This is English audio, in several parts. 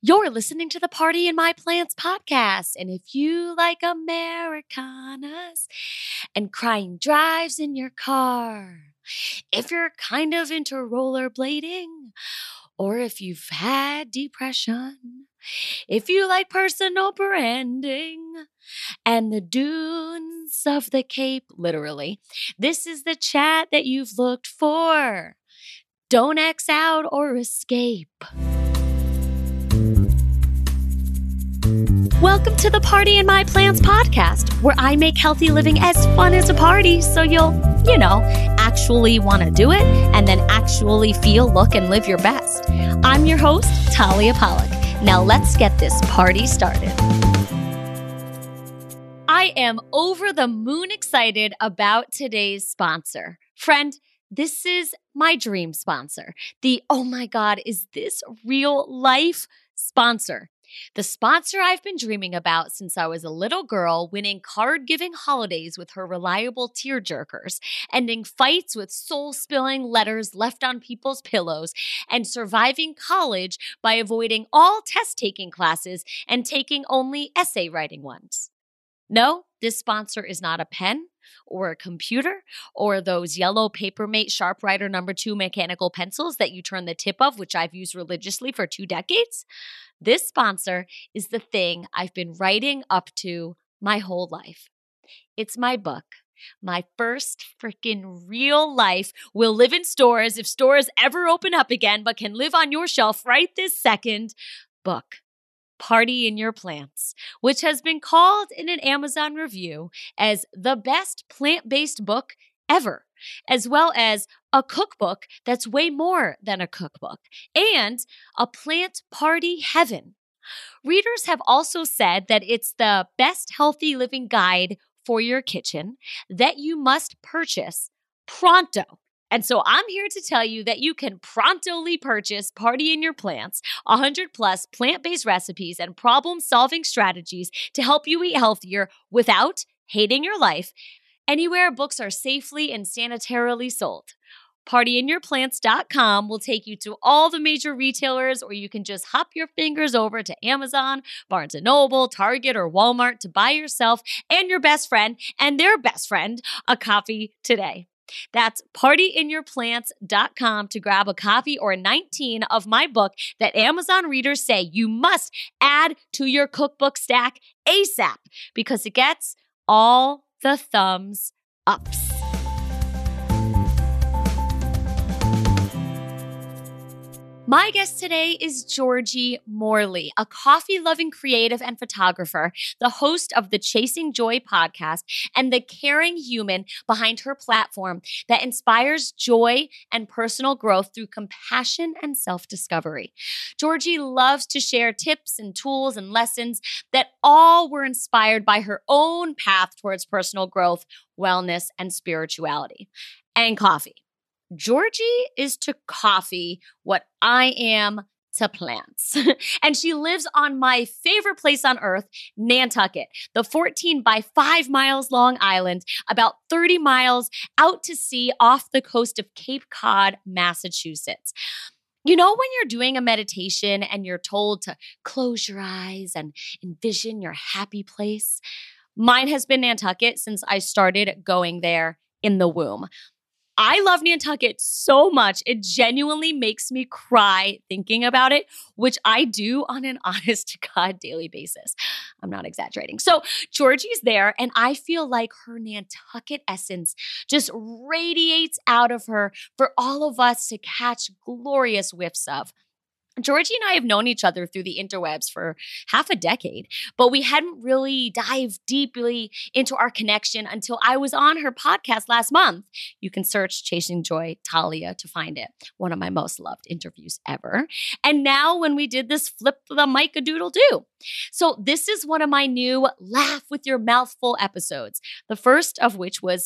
You're listening to the Party in My Plants podcast. And if you like Americanas and crying drives in your car, if you're kind of into rollerblading, or if you've had depression, if you like personal branding and the dunes of the Cape, literally, this is the chat that you've looked for. Don't X out or escape. Welcome to the Party in My Plants podcast, where I make healthy living as fun as a party so you'll, actually want to do it and then actually feel, look, and live your best. I'm your host, Talia Pollock. Now let's get this party started. I am over the moon excited about today's sponsor. Friend, this is my dream sponsor. The, oh my God, is this real life sponsor? The sponsor I've been dreaming about since I was a little girl, winning card-giving holidays with her reliable tearjerkers, ending fights with soul-spilling letters left on people's pillows, and surviving college by avoiding all test-taking classes and taking only essay writing ones. No, this sponsor is not a pen or a computer or those yellow Papermate Sharpwriter No. 2 mechanical pencils that you turn the tip of, which I've used religiously for 2 decades. This sponsor is the thing I've been writing up to my whole life. It's my book. My first freaking real life will live in stores if stores ever open up again, but can live on your shelf right this second book. Party in Your Plants, which has been called in an Amazon review as the best plant-based book ever, as well as a cookbook that's way more than a cookbook, and a plant party heaven. Readers have also said that it's the best healthy living guide for your kitchen that you must purchase pronto. And so I'm here to tell you that you can prontly purchase Party in Your Plants, 100 plus plant-based recipes and problem-solving strategies to help you eat healthier without hating your life, anywhere books are safely and sanitarily sold. PartyInYourPlants.com will take you to all the major retailers, or you can just hop your fingers over to Amazon, Barnes & Noble, Target, or Walmart to buy yourself and your best friend and their best friend a copy today. That's PartyInYourPlants.com to grab a copy or 19 of my book that Amazon readers say you must add to your cookbook stack ASAP because it gets all the thumbs ups. My guest today is Georgie Morley, a coffee-loving creative and photographer, the host of the Chasing Joy podcast, and the caring human behind her platform that inspires joy and personal growth through compassion and self-discovery. Georgie loves to share tips and tools and lessons that all were inspired by her own path towards personal growth, wellness, and spirituality, and coffee. Georgie is to coffee what I am to plants. And she lives on my favorite place on earth, Nantucket, the 14 by 5 miles long island, about 30 miles out to sea off the coast of Cape Cod, Massachusetts. You know, when you're doing a meditation and you're told to close your eyes and envision your happy place? Mine has been Nantucket since I started going there in the womb. I love Nantucket so much. It genuinely makes me cry thinking about it, which I do on an honest to God daily basis. I'm not exaggerating. So Georgie's there, and I feel like her Nantucket essence just radiates out of her for all of us to catch glorious whiffs of. Georgie and I have known each other through the interwebs for half a decade, but we hadn't really dived deeply into our connection until I was on her podcast last month. You can search Chasing Joy Talia to find it. One of my most loved interviews ever. And now when we did this flip the mic a doodle do. So this is one of my new Laugh with Your Mouth Full episodes, the first of which was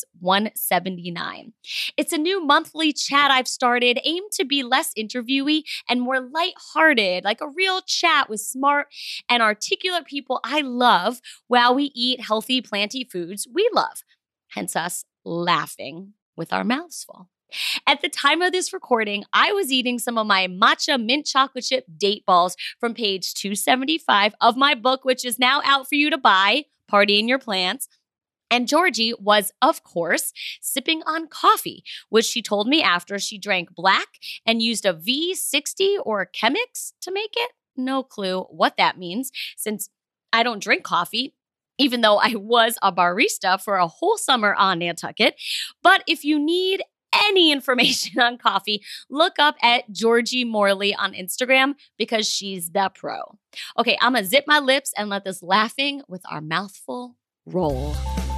179. It's a new monthly chat I've started aimed to be less interviewee and more lighthearted, like a real chat with smart and articulate people I love while we eat healthy, planty foods we love. Hence us laughing with our mouths full. At the time of this recording, I was eating some of my matcha mint chocolate chip date balls from page 275 of my book, which is now out for you to buy, Party in Your Plants. And Georgie was, of course, sipping on coffee, which she told me after she drank black and used a V60 or Chemex to make it. No clue what that means, since I don't drink coffee, even though I was a barista for a whole summer on Nantucket. But if you need any information on coffee, look up at Georgie Morley on Instagram because she's the pro. Okay, I'm going to zip my lips and let this laughing with our mouthful roll.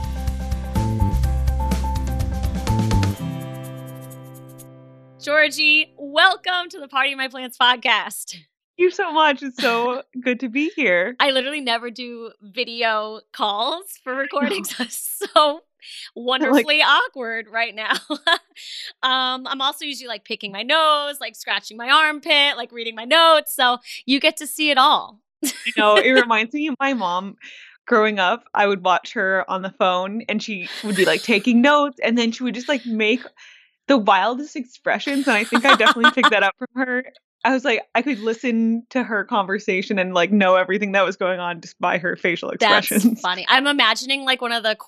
Georgie, welcome to the Party in My Plants podcast. You so much. It's so good to be here. I literally never do video calls for recordings. So wonderfully awkward right now. I'm also usually like picking my nose, like scratching my armpit, like reading my notes. So you get to see it all. It reminds me of my mom. Growing up, I would watch her on the phone and she would be like taking notes and then she would just like make the wildest expressions. And I think I definitely picked that up from her. I was like, I could listen to her conversation and like know everything that was going on just by her facial expressions. That's funny. I'm imagining like one of the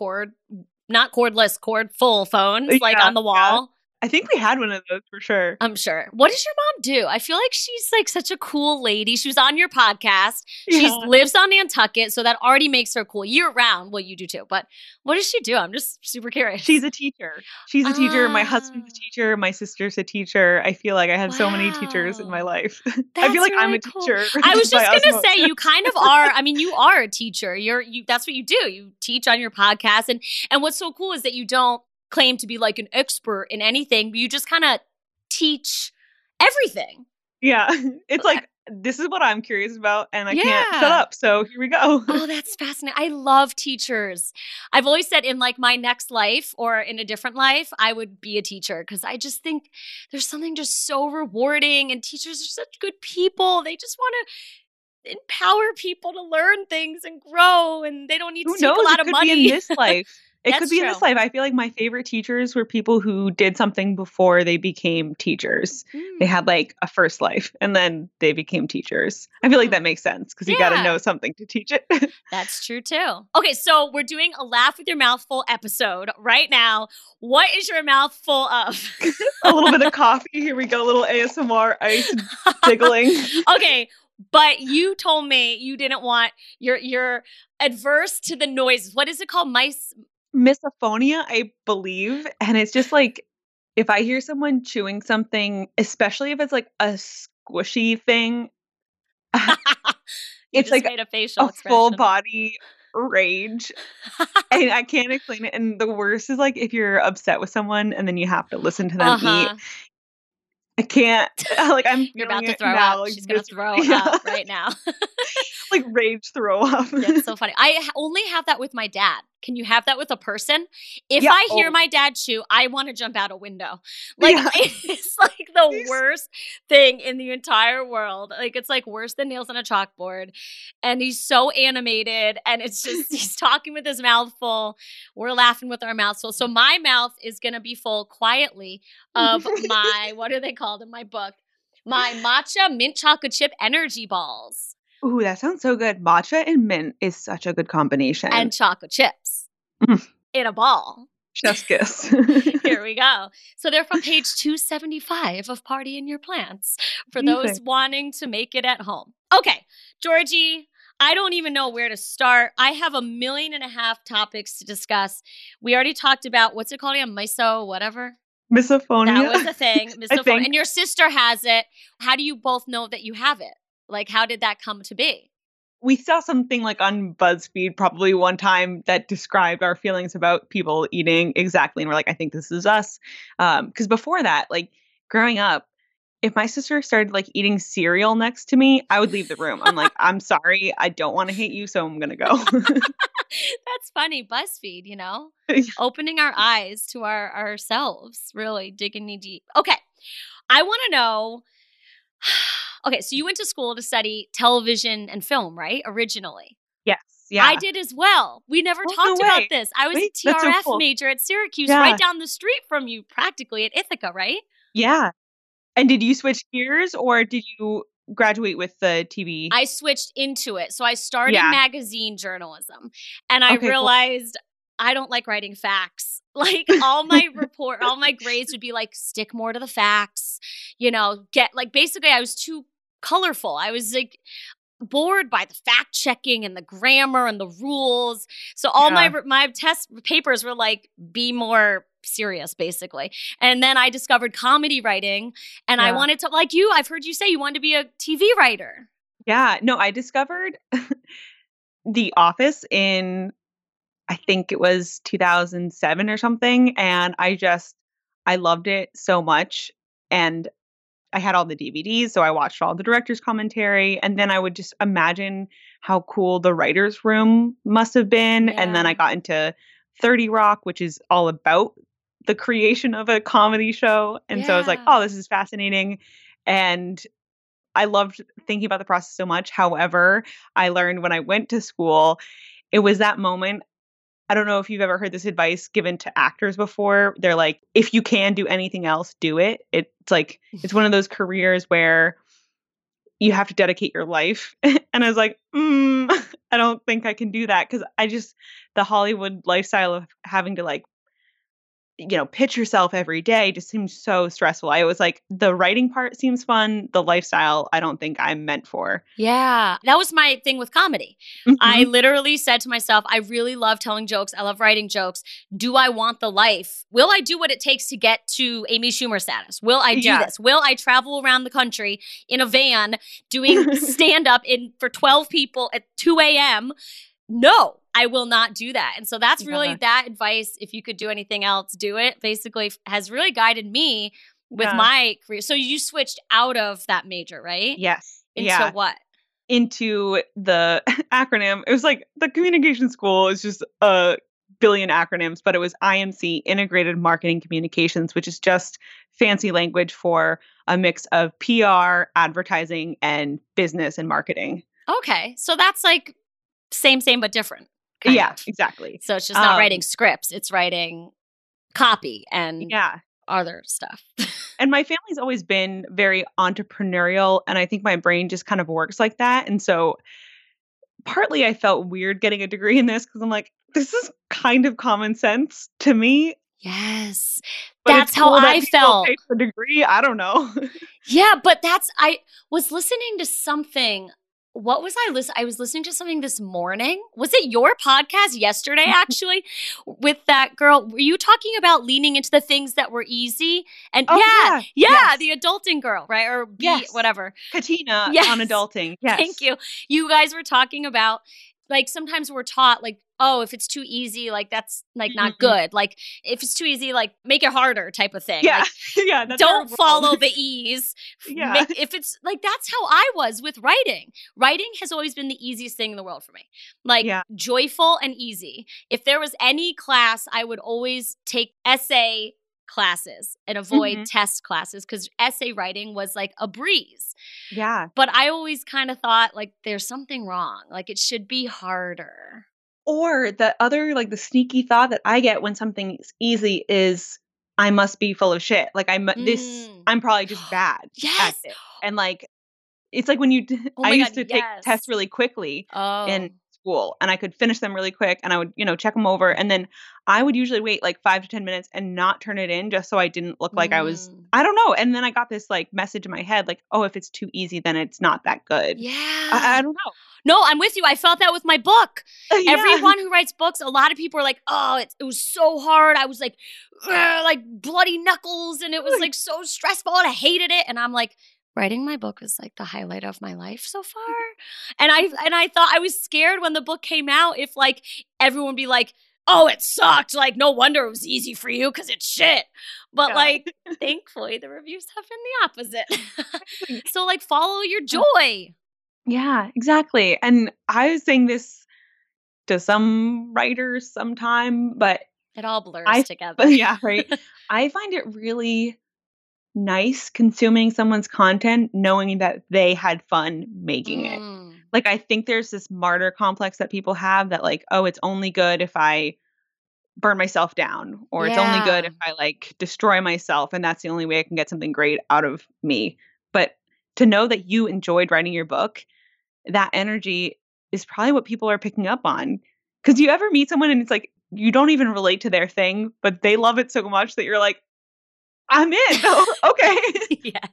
not cordless, cord-full phones like on the wall. Yeah. I think we had one of those for sure. I'm sure. What does your mom do? I feel like she's like such a cool lady. She was on your podcast. Yeah. She lives on Nantucket, so that already makes her cool year round. Well, you do too. But what does she do? I'm just super curious. She's a teacher. Teacher. My husband's a teacher. My sister's a teacher. I feel like I have so many teachers in my life. I feel like really I'm a teacher. I was just going to say, you kind of are. I mean, you are a teacher. That's what you do. You teach on your podcast. And what's so cool is that you don't claim to be like an expert in anything, but you just kind of teach everything. Yeah. It's like, this is what I'm curious about and I can't shut up. So here we go. Oh, that's fascinating. I love teachers. I've always said in like my next life or in a different life, I would be a teacher because I just think there's something just so rewarding and teachers are such good people. They just want to empower people to learn things and grow and they don't need to take a lot of money. Be in this life. It could be in this life. I feel like my favorite teachers were people who did something before they became teachers. They had like a first life and then they became teachers. I feel like that makes sense because you got to know something to teach it. That's true too. Okay, so we're doing a Laugh with Your Mouthful episode right now. What is your mouth full of? A little bit of coffee. Here we go. A little ASMR ice jiggling. Okay. But you told me you didn't want, you're adverse to the noises. What is it called? Misophonia, I believe. And it's just like, if I hear someone chewing something, especially if it's like a squishy thing, it's like made a facial full body rage. And I can't explain it. And the worst is like if you're upset with someone and then you have to listen to them eat. I can't. Like You're about to throw up. Like, she's gonna throw up right now. Like rage throw up. That's so funny. I only have that with my dad. Can you have that with a person? If I hear my dad chew, I want to jump out a window. Like it's like the worst thing in the entire world. Like it's like worse than nails on a chalkboard. And he's so animated and it's just he's talking with his mouth full. We're laughing with our mouths full. So my mouth is going to be full quietly of my what are they called in my book? My matcha mint chocolate chip energy balls. Ooh, that sounds so good. Matcha and mint is such a good combination. And chocolate chips in a ball. Chef's kiss. Here we go. So they're from page 275 of Party in Your Plants for those wanting to make it at home. Okay, Georgie, I don't even know where to start. I have 1.5 million topics to discuss. We already talked about, what's it called again? Misophonia? That was the thing. Misophonia. And your sister has it. How do you both know that you have it? Like, how did that come to be? We saw something like on BuzzFeed probably one time that described our feelings about people eating exactly. And we're like, I think this is us. Because before that, like growing up, if my sister started like eating cereal next to me, I would leave the room. I'm like, I'm sorry. I don't want to hate you. So I'm going to go. That's funny. BuzzFeed, opening our eyes to ourselves, really digging knee deep. Okay. I want to know. Okay, so you went to school to study television and film, right? Originally. Yes. Yeah. I did as well. We never Oh, talked no about way. this. I was Wait, a that's so TRF cool. major at Syracuse, Yeah. right down the street from you, practically at Ithaca, right? Yeah. And did you switch gears or did you graduate with the TV? I switched into it. So I started Yeah. magazine journalism, and I Okay, cool. realized I don't like writing facts. Like all my grades would be like, stick more to the facts, get like, basically I was too colorful. I was like bored by the fact checking and the grammar and the rules. So all my test papers were like, be more serious, basically. And then I discovered comedy writing, and I wanted to, like you, I've heard you say you wanted to be a TV writer. Yeah. No, I discovered The Office in, I think it was 2007 or something. And I loved it so much. And I had all the DVDs, so I watched all the director's commentary. And then I would just imagine how cool the writer's room must have been. Yeah. And then I got into 30 Rock, which is all about the creation of a comedy show. And so I was like, oh, this is fascinating. And I loved thinking about the process so much. However, I learned when I went to school, it was that moment. I don't know if you've ever heard this advice given to actors before. They're like, if you can do anything else, do it. It's like, it's one of those careers where you have to dedicate your life. And I was like, I don't think I can do that. Cause the Hollywood lifestyle of having to like, pitch yourself every day just seems so stressful. I was like, the writing part seems fun. The lifestyle, I don't think I'm meant for. Yeah. That was my thing with comedy. Mm-hmm. I literally said to myself, I really love telling jokes. I love writing jokes. Do I want the life? Will I do what it takes to get to Amy Schumer status? Will I do this? Will I travel around the country in a van doing stand-up for 12 people at 2 a.m.? No, I will not do that. And so that's really that advice. If you could do anything else, do it. Basically has really guided me with my career. So you switched out of that major, right? Yes. Into what? Into the acronym. It was like the communication school is just a billion acronyms, but it was IMC, Integrated Marketing Communications, which is just fancy language for a mix of PR, advertising, and business and marketing. Okay. So that's like same, but different. Yeah, exactly. So it's just not writing scripts. It's writing copy and other stuff. And my family's always been very entrepreneurial. And I think my brain just kind of works like that. And so partly I felt weird getting a degree in this because I'm like, this is kind of common sense to me. Yes. But that's how I felt. Pay for a degree. I don't know. Yeah, but I was listening to something. What was I listening? I was listening to something this morning. Was it your podcast yesterday, actually, with that girl? Were you talking about leaning into the things that were easy? And yes. The adulting girl, right? Or whatever. Katina on adulting. Yes. Thank you. You guys were talking about, like, sometimes we're taught, like, oh, if it's too easy, like, that's, like, not good. Like, if it's too easy, like, make it harder type of thing. Yeah. Like, that's don't follow the ease. Yeah. If it's, like, that's how I was with writing. Writing has always been the easiest thing in the world for me. Like, joyful and easy. If there was any class, I would always take essay classes and avoid test classes because essay writing was like a breeze. Yeah. But I always kind of thought, like, there's something wrong. Like, it should be harder. Or the other, like, the sneaky thought that I get when something's easy is I must be full of shit. Like, I'm probably just bad at it. And, like, it's like when I used to take tests really quickly in school and I could finish them really quick and I would, check them over. And then I would usually wait like 5 to 10 minutes and not turn it in just so I didn't look like I was, I don't know. And then I got this like message in my head, like, oh, if it's too easy, then it's not that good. Yeah. I don't know. No, I'm with you. I felt that with my book. Everyone who writes books, a lot of people are like, oh, it was so hard. I was like bloody knuckles and it was like so stressful and I hated it. And I'm like, writing my book was like the highlight of my life so far. And I thought I was scared when the book came out if like everyone would be like, oh, it sucked. Like, no wonder it was easy for you because it's shit. But like, thankfully, the reviews have been the opposite. So like, follow your joy. Yeah, exactly. And I was saying this to some writers sometime, but it all blurs together. Yeah, right. I find it really nice consuming someone's content knowing that they had fun making it. Like, I think there's this martyr complex that people have that like, oh, it's only good if I burn myself down, or it's only good Yeah. if I like destroy myself, and that's the only way I can get something great out of me. But to know that you enjoyed writing your book, that energy is probably what people are picking up on. Because you ever meet someone and it's like you don't even relate to their thing, but they love it so much that you're like, I'm in. Oh, okay. Yes.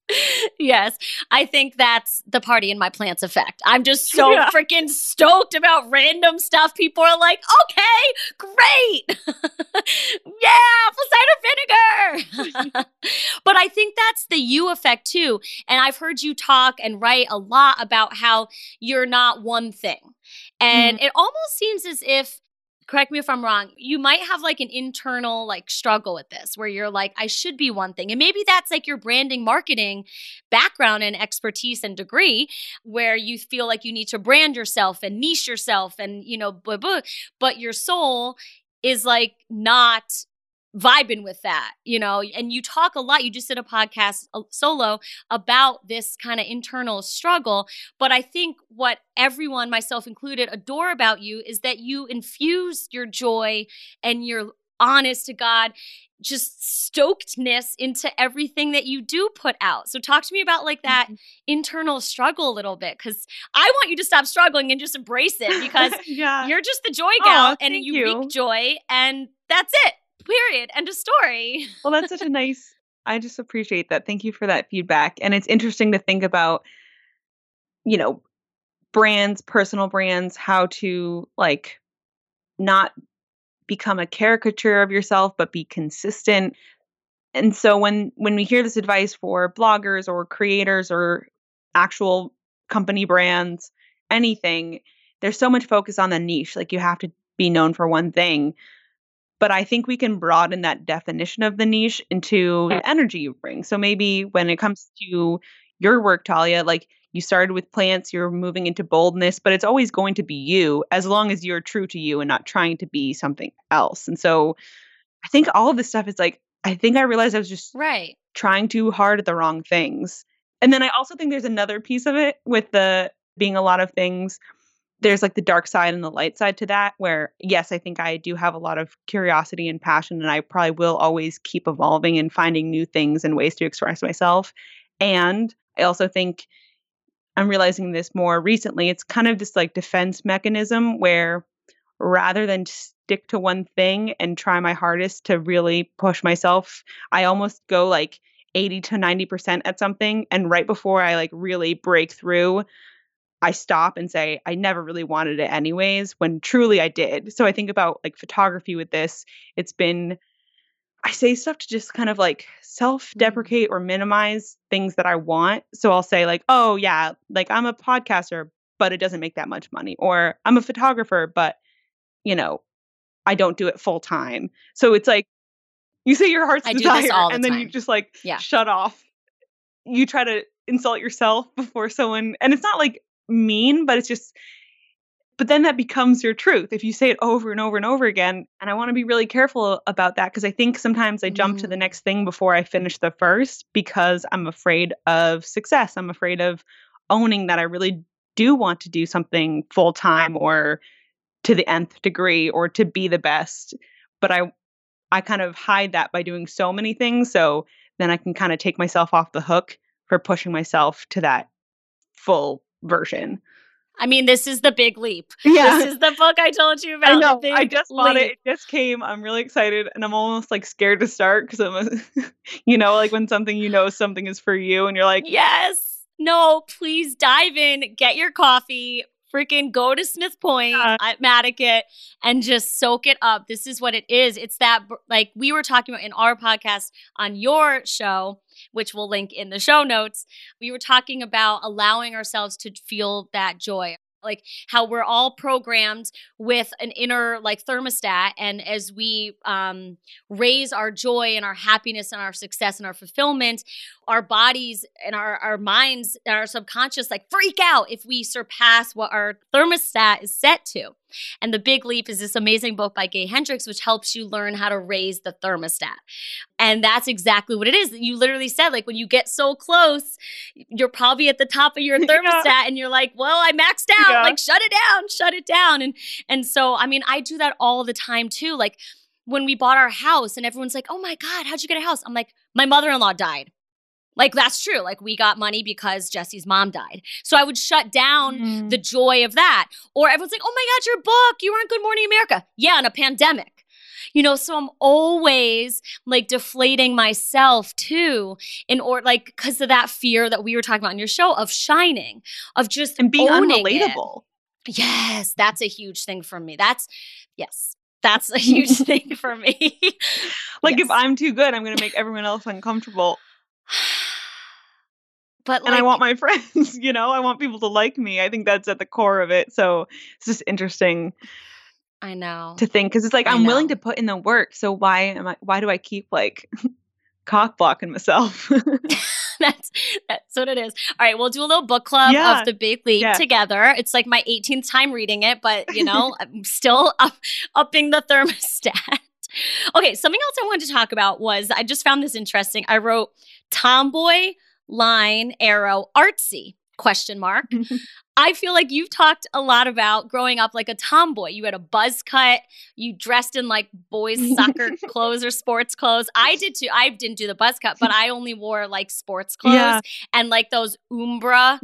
Yes. I think that's the party in my plants effect. I'm just so Yeah. freaking stoked about random stuff. People are like, okay, great. Yeah, apple cider vinegar. But I think that's the you effect too. And I've heard you talk and write a lot about how you're not one thing. And it almost seems as if, correct me if I'm wrong, you might have like an internal like struggle with this where you're like, I should be one thing. And maybe that's like your branding marketing background and expertise and degree where you feel like you need to brand yourself and niche yourself and, you know, blah, blah, but your soul is like not vibing with that, you know, and you talk a lot. You just did a podcast solo about this kind of internal struggle. But I think what everyone, myself included, adore about you is that you infuse your joy and your honest to God, just stokedness into everything that you do put out. So talk to me about like that internal struggle a little bit, because I want you to stop struggling and just embrace it, because Yeah. you're just the joy gal and thank you you. reap joy, and that's it. Period. End of story. Well, that's such a nice, I just appreciate that. Thank you for that feedback. And it's interesting to think about, you know, brands, personal brands, how to like not become a caricature of yourself, but be consistent. And so when we hear this advice for bloggers or creators or actual company brands, anything, there's so much focus on the niche. Like you have to be known for one thing. But I think we can broaden that definition of the niche into the energy you bring. So maybe when it comes to your work, Talia, like you started with plants, you're moving into boldness, but it's always going to be you as long as you're true to you and not trying to be something else. And so I think all of this stuff is like, I think I realized I was just Right. trying too hard at the wrong things. And then I also think there's another piece of it with the being a lot of things. There's like the dark side and the light side to that, where yes, I think I do have a lot of curiosity and passion, and I probably will always keep evolving and finding new things and ways to express myself. And I also think I'm realizing this more recently. It's kind of this like defense mechanism where rather than stick to one thing and try my hardest to really push myself, I almost go like 80 to 90% at something. And right before I like really break through, I stop and say, I never really wanted it anyways, when truly I did. So I think about like photography with this. It's been, I say stuff to just kind of like self-deprecate or minimize things that I want. So I'll say like, oh yeah, like I'm a podcaster, but it doesn't make that much money. Or I'm a photographer, but you know, I don't do it full time. So it's like you say your heart's I do desire this all the and then you time. just like Yeah. shut off. You try to insult yourself before someone, and it's not like mean, but it's just, but then that becomes your truth if you say it over and over and over again. And I want to be really careful about that, because I think sometimes I jump to the next thing before I finish the first because I'm afraid of success. I'm afraid of owning that I really do want to do something full time or to the nth degree or to be the best. But I kind of hide that by doing so many things. So then I can kind of take myself off the hook for pushing myself to that full version. I mean, this is the big leap. Yeah. This is the book I told you about. I know. The big I just bought it. leap. It just came. I'm really excited, and I'm almost like scared to start because I'm, you know, like when something something is for you, and you're like, Yes. No, please dive in, get your coffee, freaking go to Smith Point at Matticat and just soak it up. This is what it is. It's that, like we were talking about in our podcast on your show, which we'll link in the show notes. We were talking about allowing ourselves to feel that joy. Like how we're all programmed with an inner like thermostat. And as we raise our joy and our happiness and our success and our fulfillment, our bodies and our minds and our subconscious like freak out if we surpass what our thermostat is set to. And The Big Leap is this amazing book by Gay Hendricks, which helps you learn how to raise the thermostat. And that's exactly what it is. You literally said, like, when you get so close, you're probably at the top of your thermostat and you're like, well, I maxed out. Like, shut it down. And so, I mean, I do that all the time too. Like, when we bought our house and everyone's like, oh my God, how'd you get a house? I'm like, my mother-in-law died. Like, that's true. Like, we got money because Jesse's mom died. So I would shut down the joy of that. Or everyone's like, oh my God, your book, you were on Good Morning America. Yeah, in a pandemic. You know, so I'm always like deflating myself too, in order, like, because of that fear that we were talking about in your show of shining, of just and being owning unrelatable. Yes, that's a huge thing for me. That's a huge thing for me. Like, if I'm too good, I'm going to make everyone else uncomfortable. But like, and I want my friends, you know, I want people to like me. I think that's at the core of it. So it's just interesting. I know. To think, because it's like, I'm willing to put in the work. So why do I keep like cock blocking myself? That's what it is. All right, we'll do a little book club of The Big Leap together. It's like my 18th time reading it, but you know, I'm still upping the thermostat. Okay, something else I wanted to talk about was, I just found this interesting. I wrote tomboy, line, arrow, artsy, ? I feel like you've talked a lot about growing up like a tomboy. You had a buzz cut. You dressed in like boys' soccer clothes or sports clothes. I did too. I didn't do the buzz cut, but I only wore like sports clothes and like those Umbra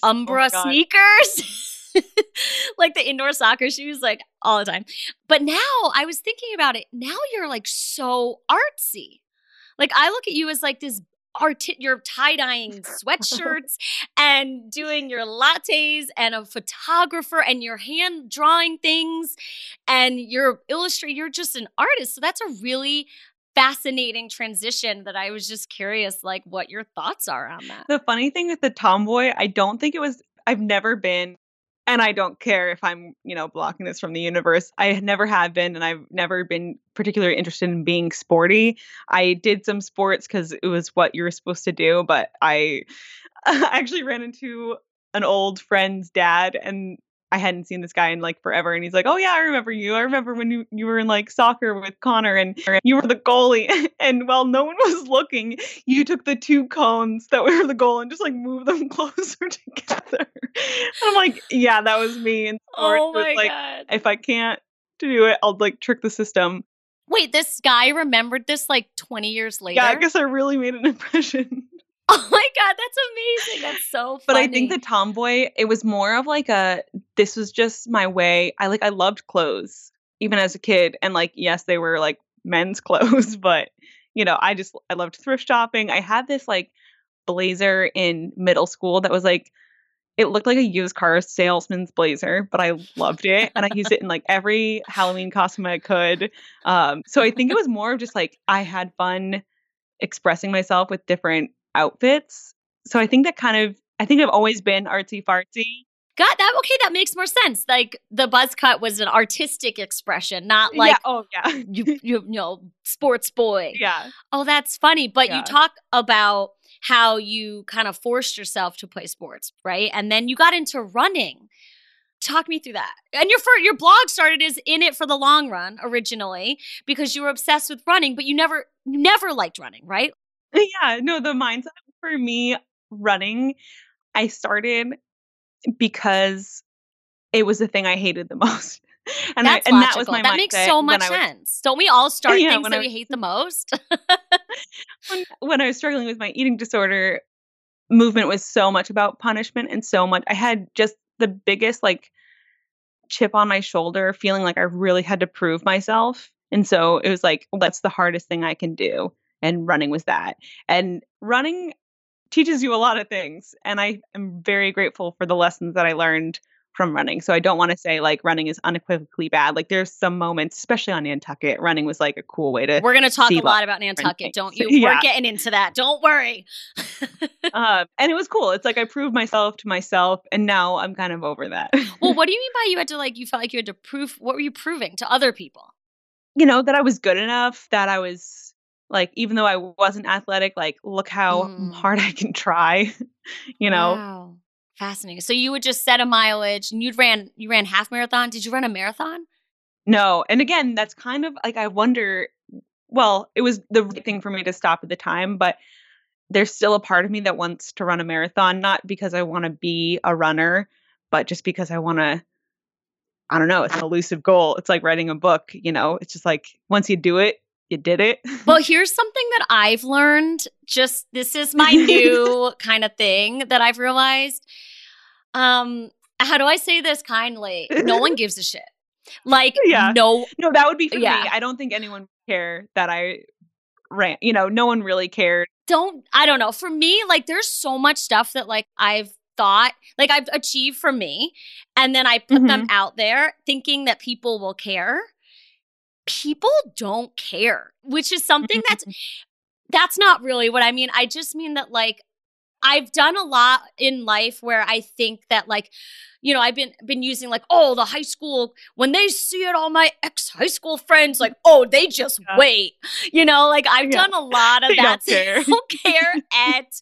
sneakers. Like the indoor soccer shoes, like all the time. But now I was thinking about it. Now you're like so artsy. Like, I look at you as like this you're tie-dyeing sweatshirts and doing your lattes and a photographer and you're hand drawing things and you're just an artist. So that's a really fascinating transition that I was just curious, like, what your thoughts are on that. The funny thing with the tomboy, I've never been, and I don't care if I'm, you know, blocking this from the universe. I never have been, and I've never been particularly interested in being sporty. I did some sports because it was what you were supposed to do, but I actually ran into an old friend's dad, and I hadn't seen this guy in like forever. And he's like, oh yeah, I remember you. I remember when you were in like soccer with Connor and you were the goalie. And while no one was looking, you took the 2 cones that were the goal and just like moved them closer together. And I'm like, yeah, that was me. And oh my like, God. If I can't do it, I'll like trick the system. Wait, this guy remembered this like 20 years later? Yeah, I guess I really made an impression. Oh my God, that's amazing. That's so funny. But I think the tomboy, it was more of like this was just my way. I loved clothes even as a kid. And like, yes, they were like men's clothes, but you know, I loved thrift shopping. I had this like blazer in middle school that was like, it looked like a used car salesman's blazer, but I loved it. And I used it in like every Halloween costume I could. So I think it was more of just like, I had fun expressing myself with different outfits. So I think I've always been artsy fartsy. Got that? Okay, that makes more sense. Like the buzz cut was an artistic expression, not like you know, sports boy. Yeah. Oh, that's funny. But you talk about how you kind of forced yourself to play sports, right? And then you got into running. Talk me through that. And your blog started as In It for the Long Run originally because you were obsessed with running, but you never liked running, right? Yeah, no, the mindset for me running, I started because it was the thing I hated the most. And that was my mindset. That makes so much sense. Don't we all start things that we hate the most? when I was struggling with my eating disorder, movement was so much about punishment and so much. I had just the biggest like chip on my shoulder, feeling like I really had to prove myself. And so it was like, well, that's the hardest thing I can do. And running was that. And running teaches you a lot of things. And I am very grateful for the lessons that I learned from running. So I don't want to say like running is unequivocally bad. Like there's some moments, especially on Nantucket, running was like a cool way to. We're going to talk a lot about Nantucket, don't you? Yeah. We're getting into that. Don't worry. And it was cool. It's like I proved myself to myself and now I'm kind of over that. Well, what do you mean by you felt like you had to prove, what were you proving to other people? You know, that I was good enough, that I was like, even though I wasn't athletic, like, look how hard I can try, you know? Wow. Fascinating. So you would just set a mileage and you ran half marathon. Did you run a marathon? No. And again, that's kind of like, I wonder, well, it was the right thing for me to stop at the time, but there's still a part of me that wants to run a marathon, not because I want to be a runner, but just because I want to, I don't know, it's an elusive goal. It's like writing a book, it's just like once you do it, you did it. Well, here's something that I've learned. Just this is my new kind of thing that I've realized. How do I say this kindly? No one gives a shit. Like, no, that would be for me. I don't think anyone would care that I ran. No one really cared. I don't know. For me, like, there's so much stuff that like I've thought, like I've achieved for me, and then I put them out there thinking that people will care. People don't care, which is something that's not really what I mean. I just mean that like I've done a lot in life where I think that like, I've been using like, oh, the high school, when they see it, all my ex-high school friends, like, oh, they just wait. Like I've done a lot of they that. Don't don't care at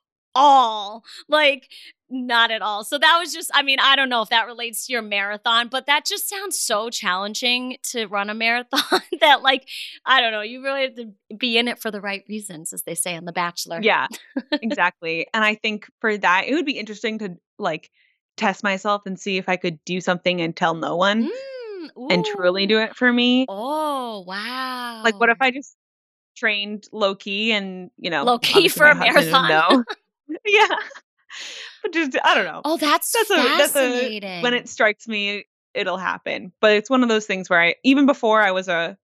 all. Like, not at all. So that was just, I don't know if that relates to your marathon, but that just sounds so challenging to run a marathon that like, I don't know, you really have to be in it for the right reasons, as they say on The Bachelor. Yeah, exactly. And I think for that, it would be interesting to like test myself and see if I could do something and tell no one and truly do it for me. Oh, wow. Like, what if I just trained low key and, low key for a marathon? No. Yeah. But just, I don't know. Oh, that's fascinating. When it strikes me, it'll happen. But it's one of those things where even before I was a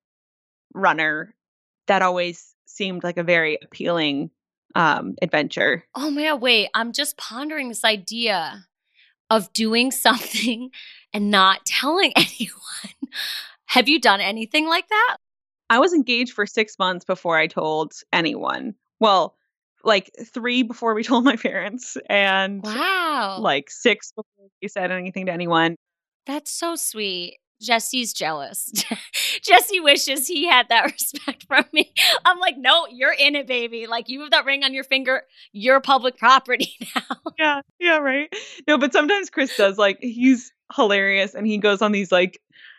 runner, that always seemed like a very appealing adventure. Oh man, wait, I'm just pondering this idea of doing something and not telling anyone. Have you done anything like that? I was engaged for 6 months before I told anyone. Well, like 3 before we told my parents, and like 6 before we said anything to anyone. That's so sweet. Jesse's jealous. Jesse wishes he had that respect from me. I'm like, no, you're in it, baby. Like, you have that ring on your finger. You're public property now. Yeah, right. No, but sometimes Chris does, like, he's hilarious and he goes on these like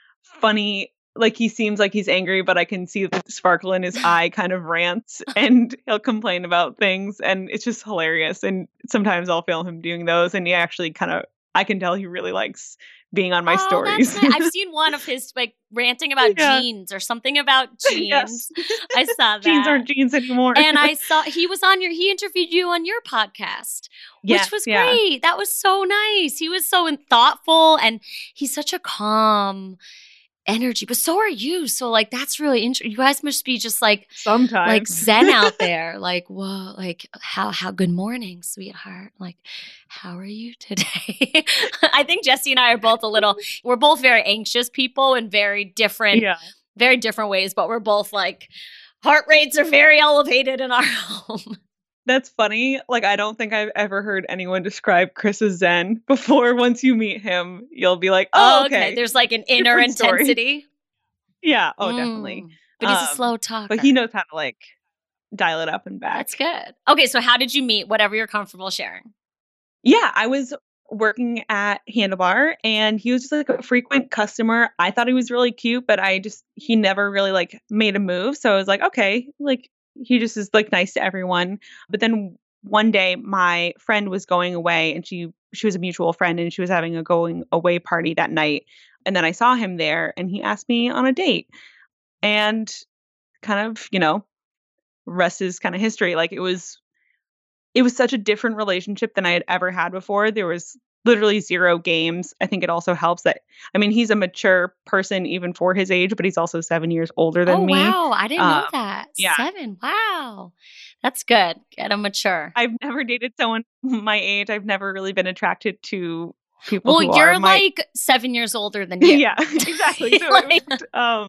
funny, like he seems like he's angry, but I can see the sparkle in his eye kind of rants, and he'll complain about things, and it's just hilarious. And sometimes I'll film him doing those, and he actually I can tell he really likes being on my stories. That's nice. I've seen one of his like ranting about jeans or something about jeans. Yes. I saw that. Jeans aren't jeans anymore. And I saw he interviewed you on your podcast, which was great. That was so nice. He was so thoughtful, and he's such a calm energy, but so are you. So like, that's really interesting. You guys must be just like sometimes like zen out there. Like, whoa, like how good morning, sweetheart. Like, how are you today? I think Jesse and I are both we're both very anxious people in very different ways, but we're both like, heart rates are very elevated in our home. That's funny. Like, I don't think I've ever heard anyone describe Chris as zen before. Once you meet him, you'll be like, oh, okay. There's like an inner intensity. Story. Yeah. Oh, definitely. But he's a slow talker. But he knows how to like dial it up and back. That's good. Okay. So how did you meet? Whatever you're comfortable sharing. Yeah. I was working at Handlebar, and he was just like a frequent customer. I thought he was really cute, but he never really like made a move. So I was like, okay, like, he just is like nice to everyone. But then one day my friend was going away, and she was a mutual friend, and she was having a going away party that night. And then I saw him there, and he asked me on a date, and kind of, rest is kind of history. Like, it was such a different relationship than I had ever had before. There was literally 0 games. I think it also helps that, he's a mature person even for his age, but he's also 7 years older than me. Oh, wow. I didn't know that. Yeah. 7. Wow. That's good. Get him mature. I've never dated someone my age. I've never really been attracted to people who are you're like 7 years older than you. Yeah, exactly. So,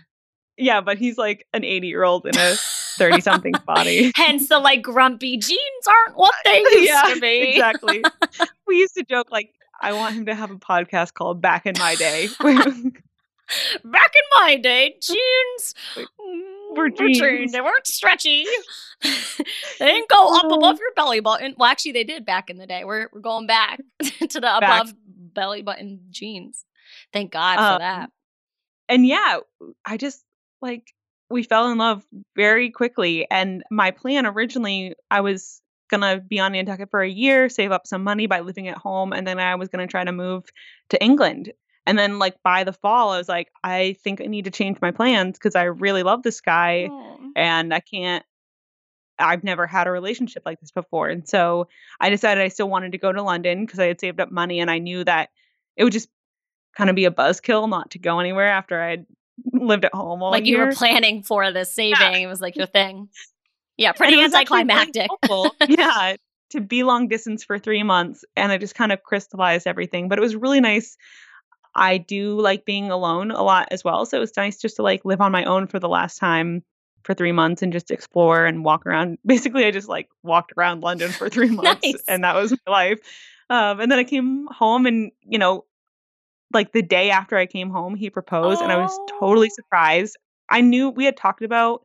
yeah, but he's like an 80-year-old in a 30-something body. Hence the like grumpy jeans aren't what they used to be. Exactly. We used to joke like, I want him to have a podcast called Back in My Day. Back in my day, jeans were jeans. They weren't stretchy. They didn't go up above your belly button. Well, actually, they did back in the day. We're going back to the above belly button jeans. Thank God for that. And yeah, I just we fell in love very quickly. And my plan originally, I was gonna be on Nantucket for a year, save up some money by living at home, and then I was gonna try to move to England. And then by the fall, I was like, I think I need to change my plans because I really love this guy and I've never had a relationship like this before. And so I decided I still wanted to go to London because I had saved up money and I knew that it would just kind of be a buzzkill not to go anywhere after I'd lived at home all year. You were planning for the saving. Yeah. It was your thing. Yeah, pretty anticlimactic. Yeah, to be long distance for 3 months. And I just kind of crystallized everything. But it was really nice. I do like being alone a lot as well. So it was nice just to live on my own for the last time for 3 months and just explore and walk around. Basically, I just walked around London for 3 months nice. And that was my life. And then I came home and, the day after I came home, he proposed and I was totally surprised. I knew we had talked about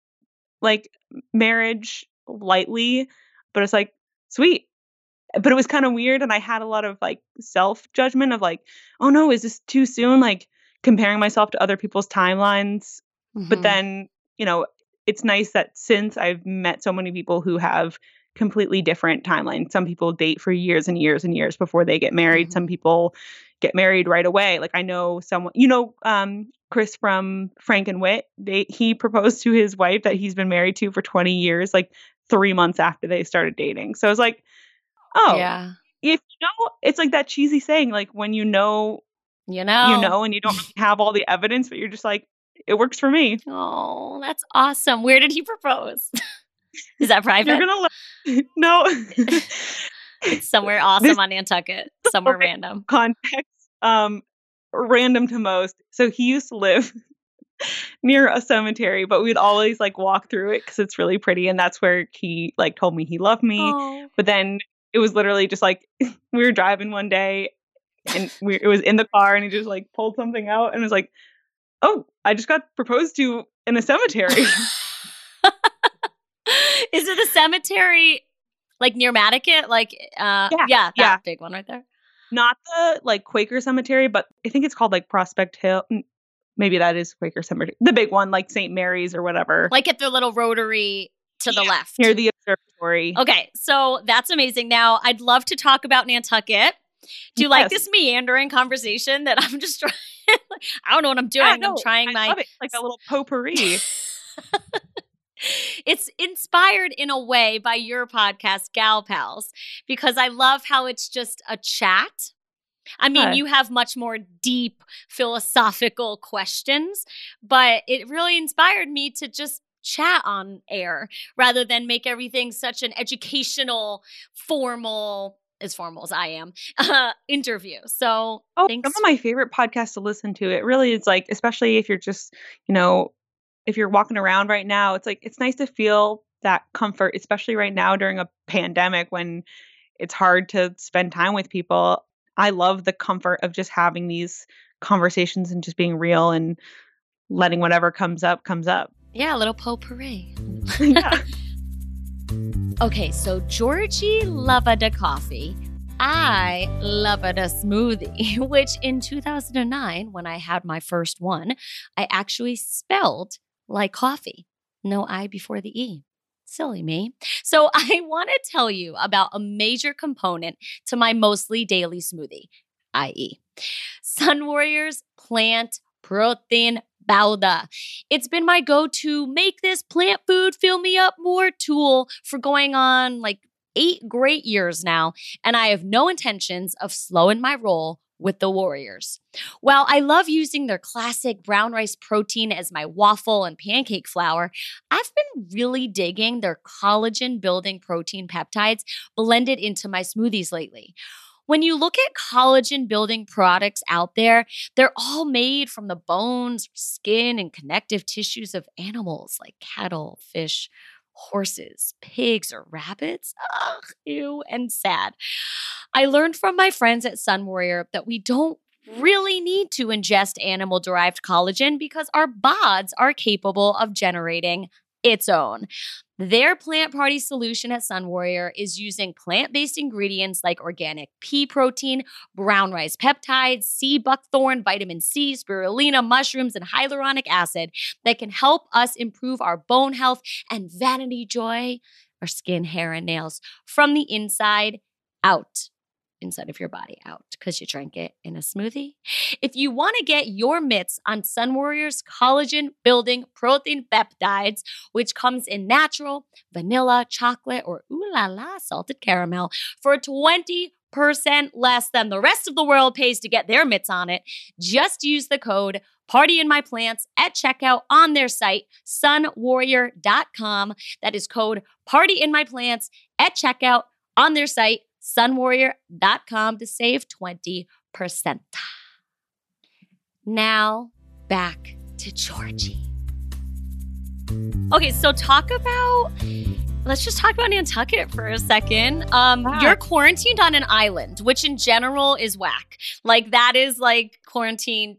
marriage lightly, but it's sweet. But it was kind of weird. And I had a lot of self-judgment of oh no, is this too soon? Comparing myself to other people's timelines. Mm-hmm. But then, it's nice that since I've met so many people who have completely different timelines, some people date for years and years and years before they get married. Mm-hmm. Some people get married right away. I know someone, Chris from Frank and Wit, he proposed to his wife that he's been married to for 20 years, 3 months after they started dating. So I was oh, yeah. If it's that cheesy saying, when you know, and you don't really have all the evidence, but you're just it works for me. Oh, that's awesome. Where did he propose? Is that private? You're gonna no. It's somewhere awesome on Nantucket. Somewhere random. Context. Random to most. So he used to live near a cemetery, but we'd always walk through it because it's really pretty, and that's where he told me he loved me. Oh. But then it was literally just we were driving one day, and it was in the car, and he just pulled something out, and was "Oh, I just got proposed to in a cemetery." Is it a cemetery near Mattocket? That big one right there. Not the Quaker cemetery, but I think it's called Prospect Hill. Maybe that is Quaker cemetery. The big one, St. Mary's or whatever. At the little rotary to the left. Near the observatory. Okay, so that's amazing. Now, I'd love to talk about Nantucket. Do you like this meandering conversation that I'm just trying? I don't know what I'm doing. I'm trying I love it. It's a little potpourri. It's inspired in a way by your podcast, Gal Pals, because I love how it's just a chat. I mean, you have much more deep philosophical questions, but it really inspired me to just chat on air rather than make everything such an educational, formal, as formal as I am, interview. So thanks. Some of my favorite podcasts to listen to. It really is especially if you're just, if you're walking around right now, it's nice to feel that comfort, especially right now during a pandemic when it's hard to spend time with people. I love the comfort of just having these conversations and just being real and letting whatever comes up, comes up. Yeah, a little potpourri. Yeah. Okay, so Georgie loved a coffee. I loved a smoothie, which in 2009, when I had my first one, I actually spelled like coffee. No I before the E. Silly me. So I want to tell you about a major component to my mostly daily smoothie, i.e. Sun Warriors Plant Protein Powder. It's been my go-to make this plant food fill me up more tool for going on 8 great years now, and I have no intentions of slowing my roll with the Warriors. While I love using their classic brown rice protein as my waffle and pancake flour, I've been really digging their collagen-building protein peptides blended into my smoothies lately. When you look at collagen-building products out there, they're all made from the bones, skin, and connective tissues of animals like cattle, fish, horses, pigs, or rabbits. Ugh, ew, and sad. I learned from my friends at Sun Warrior that we don't really need to ingest animal-derived collagen because our bods are capable of generating its own. Their Plant Party solution at Sun Warrior is using plant-based ingredients like organic pea protein, brown rice peptides, sea buckthorn, vitamin C, spirulina, mushrooms, and hyaluronic acid that can help us improve our bone health and vanity joy, our skin, hair, and nails from the inside out. Inside of your body out because you drank it in a smoothie. If you want to get your mitts on Sun Warrior's collagen building protein peptides, which comes in natural, vanilla, chocolate, or ooh la la salted caramel for 20% less than the rest of the world pays to get their mitts on it, just use the code PARTYINMYPLANTS at checkout on their site, sunwarrior.com. That is code PARTYINMYPLANTS at checkout on their site, sunwarrior.com, to save 20%. Now, back to Georgie. Okay, so let's just talk about Nantucket for a second. You're quarantined on an island, which in general is whack. Like, that is like quarantine.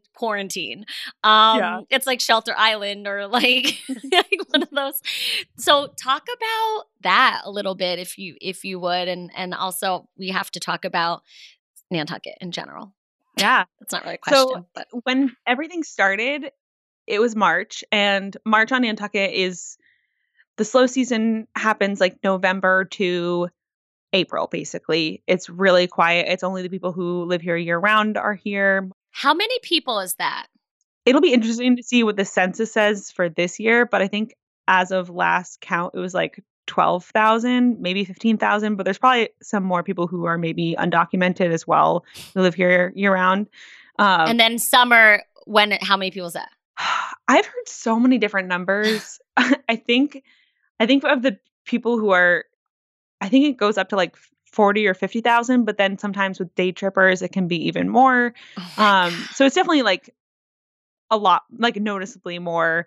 It's like Shelter Island or like one of those. So talk about that a little bit if you would, and also we have to talk about Nantucket in general. Yeah. That's not really a question. So but when everything started, it was March, and March on Nantucket is the slow season happens like November to April, basically. It's really quiet. It's only the people who live here year round are here. How many people is that? It'll be interesting to see what the census says for this year, but I think as of last count, it was like 12,000, maybe 15,000, but there's probably some more people who are maybe undocumented as well who live here year round. And then summer, how many people is that? I've heard so many different numbers. I think of the people who are, I think it goes up to like 40 or 50,000, but then sometimes with day trippers, it can be even more. So it's definitely like a lot, like noticeably more.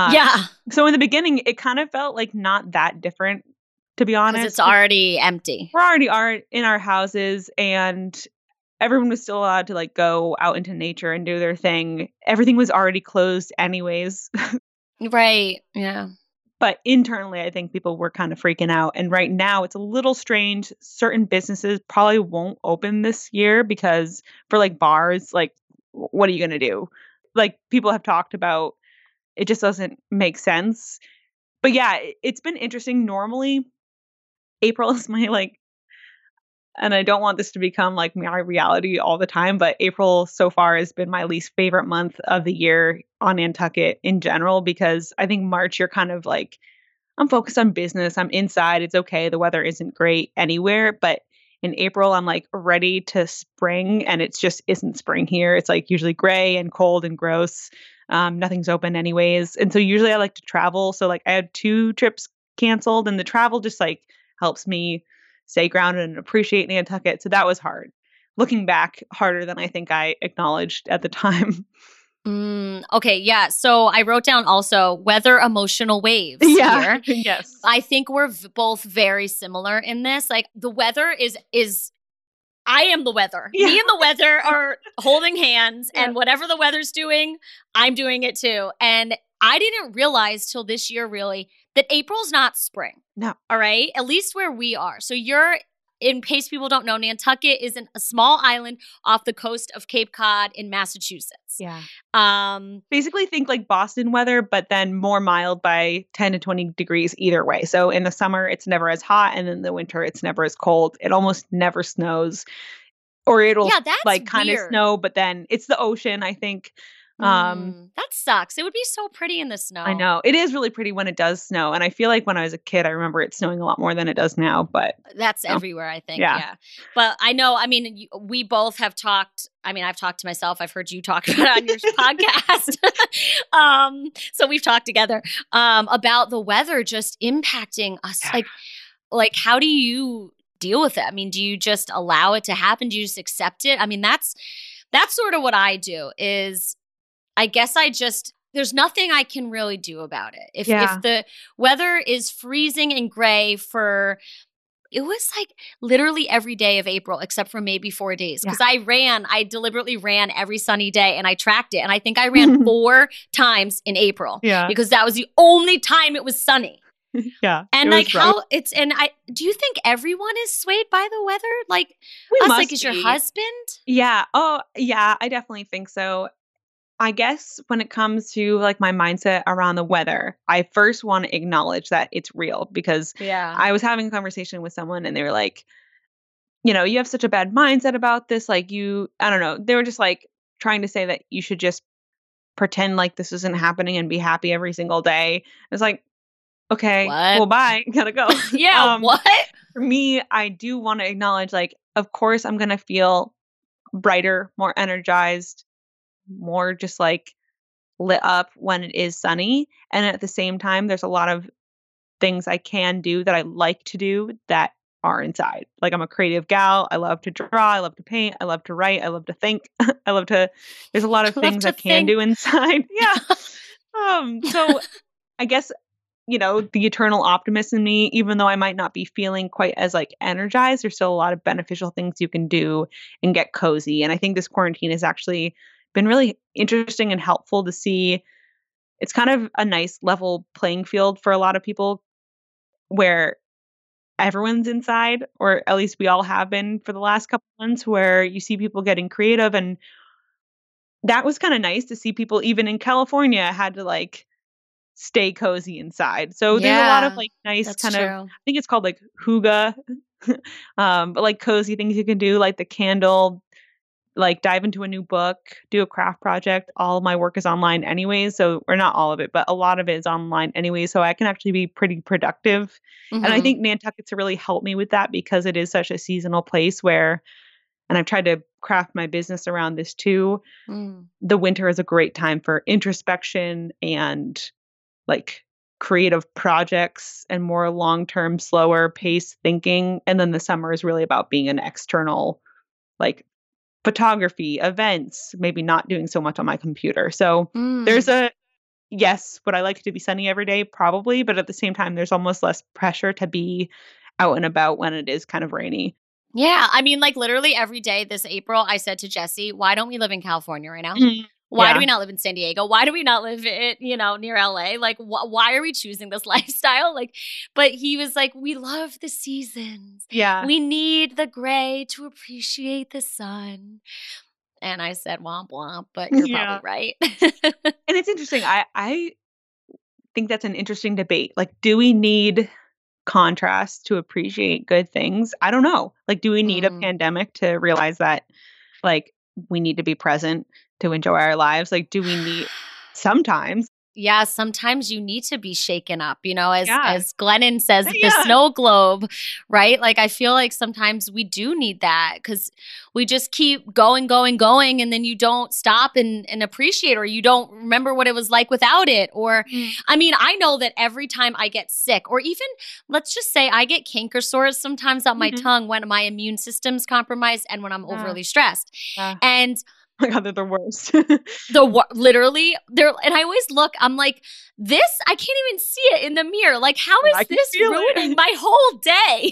So in the beginning, it kind of felt like not that different, to be honest. Because it's already empty. We're already in our houses, and everyone was still allowed to like go out into nature and do their thing. Everything was already closed anyways. Right. Yeah. But internally, I think people were kind of freaking out. And right now, it's a little strange. Certain businesses probably won't open this year because for like bars, like, what are you going to do? Like, people have talked about, it just doesn't make sense. But yeah, it's been interesting. Normally, April is my like, and I don't want this to become like my reality all the time, but April so far has been my least favorite month of the year on Nantucket in general, because I think March, you're kind of like, I'm focused on business. I'm inside. It's okay. The weather isn't great anywhere. But in April, I'm like ready to spring, and it's just isn't spring here. It's like usually gray and cold and gross. Nothing's open anyways. And so usually I like to travel. So like I had 2 trips canceled, and the travel just like helps me stay grounded and appreciate Nantucket. So that was hard. Looking back, harder than I think I acknowledged at the time. Okay, yeah. So I wrote down also weather emotional waves here. Yes. I think we're both very similar in this. Like, the weather is I am the weather. Yeah. Me and the weather are holding hands, and whatever the weather's doing, I'm doing it too. And I didn't realize till this year, really, that April's not spring. No. All right? At least where we are. So in case people don't know, Nantucket is a small island off the coast of Cape Cod in Massachusetts. Yeah. Basically think like Boston weather, but then more mild by 10 to 20 degrees either way. So in the summer, it's never as hot. And in the winter, it's never as cold. It almost never snows. Or it'll like kind of snow, but then it's the ocean, I think. That sucks. It would be so pretty in the snow. I know. It is really pretty when it does snow. And I feel like when I was a kid, I remember it snowing a lot more than it does now. But that's everywhere, I think. Yeah. But I know, I mean, we both have talked. I mean, I've talked to myself. I've heard you talk about it on your podcast. So we've talked together about the weather just impacting us. Like, how do you deal with it? I mean, do you just allow it to happen? Do you just accept it? I mean, that's sort of what I do is, I guess there's nothing I can really do about it. If the weather is freezing and gray for It was like literally every day of April, except for maybe 4 days. Yeah. Because I deliberately ran every sunny day and I tracked it. And I think I ran 4 times in April. Yeah. Because that was the only time it was sunny. Yeah. And it like was rough. do you think everyone is swayed by the weather? Like We us, must like is your be. husband? Yeah. Oh, yeah, I definitely think so. I guess when it comes to like my mindset around the weather, I first want to acknowledge that it's real because Yeah. I was having a conversation with someone and they were like, you know, you have such a bad mindset about this. Like I don't know. They were just like trying to say that you should just pretend like this isn't happening and be happy every single day. It's like, okay, What? well, bye. Gotta go. Yeah, what? For me, I do want to acknowledge, like, of course, I'm going to feel brighter, more energized, more just like lit up when it is sunny. And at the same time, there's a lot of things I can do that I like to do that are inside. Like, I'm a creative gal. I love to draw. I love to paint. I love to write. I love to think. There's a lot of I love things to I can think. do inside. Yeah. So I guess, the eternal optimist in me, even though I might not be feeling quite as like energized, there's still a lot of beneficial things you can do and get cozy. And I think this quarantine has actually been really interesting and helpful to see. It's kind of a nice level playing field for a lot of people where everyone's inside, or at least we all have been for the last couple months, where you see people getting creative. And that was kind of nice to see people even in California had to like stay cozy inside. So there's a lot of Yeah, like nice that's kind of, true. I think it's called like hygge, but like cozy things you can do, like the candle, like dive into a new book, do a craft project. All of my work is online anyways, or not all of it, but a lot of it is online anyway, so I can actually be pretty productive. And I Mhm. think Nantucket's really helped me with that because it is such a seasonal place where, and I've tried to craft my business around this too. Mm. The winter is a great time for introspection and like creative projects and more long-term, slower pace thinking. And then the summer is really about being an external, like photography, events, maybe not doing so much on my computer. So there's Mm. a yes, would I like it to be sunny every day? Probably. But at the same time, there's almost less pressure to be out and about when it is kind of rainy. Yeah, I mean, like literally every day this April, I said to Jesse, "Why don't we live in California right now? Mhm. Why do Yeah. we not live in San Diego? Why do we not live near LA? Like, why are we choosing this lifestyle?" Like, but he was like, "We love the seasons. Yeah. We need the gray to appreciate the sun." And I said, "Womp womp," but you're probably Yeah. right. And it's interesting. I think that's an interesting debate. Like, do we need contrast to appreciate good things? I don't know. Like, do we need a Mm. pandemic to realize that, like, we need to be present to enjoy our lives? Like, do we need sometimes? Yeah, sometimes you need to be shaken up, Yeah. as Glennon says, the Yeah. snow globe, right? Like I feel like sometimes we do need that because we just keep going, going, going, and then you don't stop and appreciate, or you don't remember what it was like without it. Or Mhm. I mean, I know that every time I get sick, or even let's just say I get canker sores sometimes on my Mhm. tongue when my immune system's compromised and when I'm Yeah. overly stressed. Yeah. And Oh my God, they're the worst. literally there, and I always look, I'm like, this, I can't even see it in the mirror. Like, how I is can this feel ruining it. my whole day?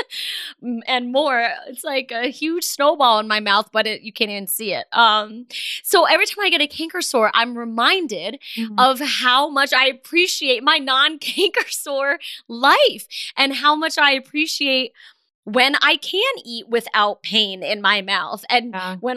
And more, it's like a huge snowball in my mouth, but you can't even see it. So every time I get a canker sore, I'm reminded Mhm. of how much I appreciate my non-canker sore life and how much I appreciate when I can eat without pain in my mouth. And Yeah. when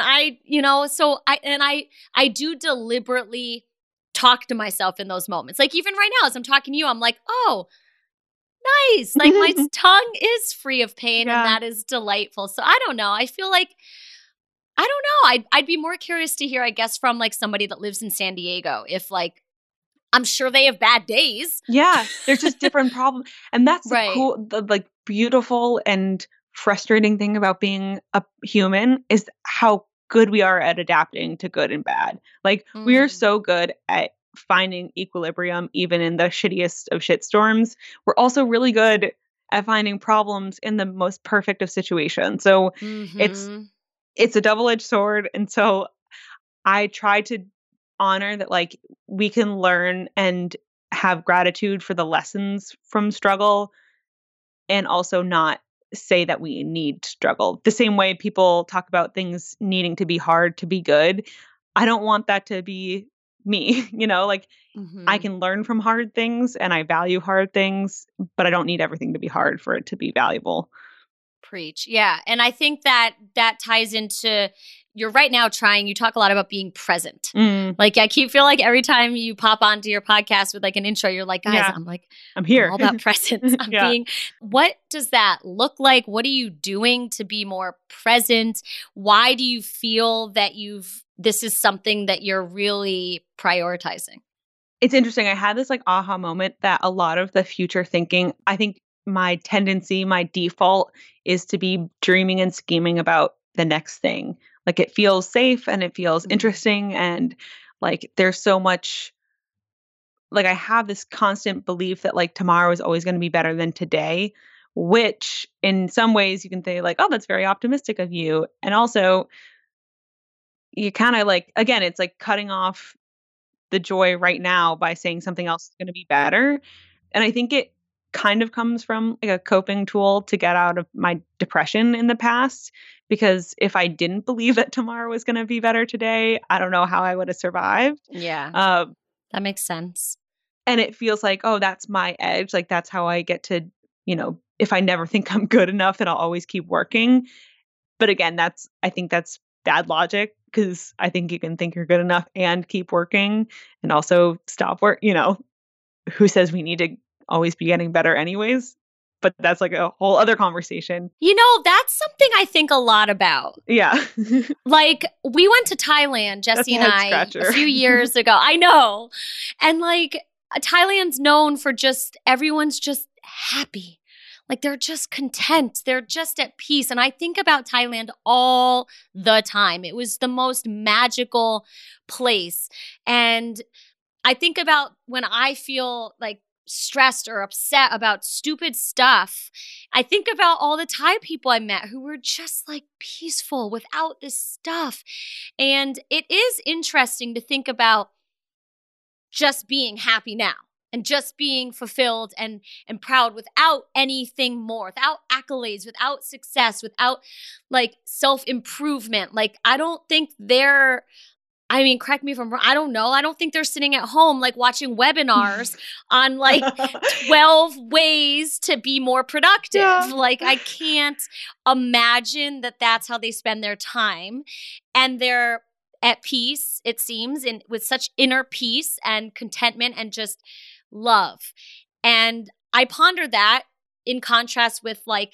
I do deliberately talk to myself in those moments. Like even right now, as I'm talking to you, I'm like, oh, nice. Like my tongue is free of pain and Yeah. that is delightful. So I don't know. I feel like, I don't know. I'd be more curious to hear, I guess, from like somebody that lives in San Diego, if like, I'm sure they have bad days. Yeah. There's just different problems. And that's Right. the like beautiful and frustrating thing about being a human is how good we are at adapting to good and bad. Like we are Mm. so good at finding equilibrium even in the shittiest of shitstorms. We're also really good at finding problems in the most perfect of situations. So it's Mm-hmm. it's a double-edged sword. And so I try to honor that, like, we can learn and have gratitude for the lessons from struggle and also not say that we need to struggle. The same way people talk about things needing to be hard to be good. I don't want that to be me, like I Mhm. can learn from hard things and I value hard things, but I don't need everything to be hard for it to be valuable. Preach. Yeah. And I think that that ties into you're right now trying, you talk a lot about being present. Mm, Like I keep feel like every time you pop onto your podcast with like an intro, you're like, guys, yeah, I'm I'm here. all about presence. I'm Yeah. being what does that look like? What are you doing to be more present? Why do you feel that this is something that you're really prioritizing? It's interesting. I had this like aha moment that a lot of the future thinking, I think my tendency, my default is to be dreaming and scheming about the next thing. Like it feels safe and it feels Mhm. interesting and like there's so much like I have this constant belief that like tomorrow is always going to be better than today, which in some ways you can say like, oh, that's very optimistic of you. And also you kind of like again, it's like cutting off the joy right now by saying something else is going to be better. And I think it kind of comes from like a coping tool to get out of my depression in the past. Because if I didn't believe that tomorrow was going to be better today, I don't know how I would have survived. Yeah, Um, that makes sense. and it feels like, oh, that's my edge. Like that's how I get to, if I never think I'm good enough, then I'll always keep working. But again, I think that's bad logic because I think you can think you're good enough and keep working and also stop work. Who says we need to always be getting better anyways? But that's like a whole other conversation. That's something I think a lot about. Yeah. Like, we went to Thailand, That's Jesse a and head I, a scratcher. few years ago. I know. And like, Thailand's known for everyone's just happy. Like, they're just content. They're just at peace. And I think about Thailand all the time. It was the most magical place. And I think about when I feel like stressed or upset about stupid stuff. I think about all the Thai people I met who were just like peaceful without this stuff. And it is interesting to think about just being happy now and just being fulfilled and proud without anything more, without accolades, without success, without like self-improvement. Like correct me if I'm wrong. I don't know. I don't think they're sitting at home like watching webinars on like 12 ways to be more productive. Yeah. Like I can't imagine that that's how they spend their time. And they're at peace, it seems, and with such inner peace and contentment and just love. And I ponder that in contrast with like,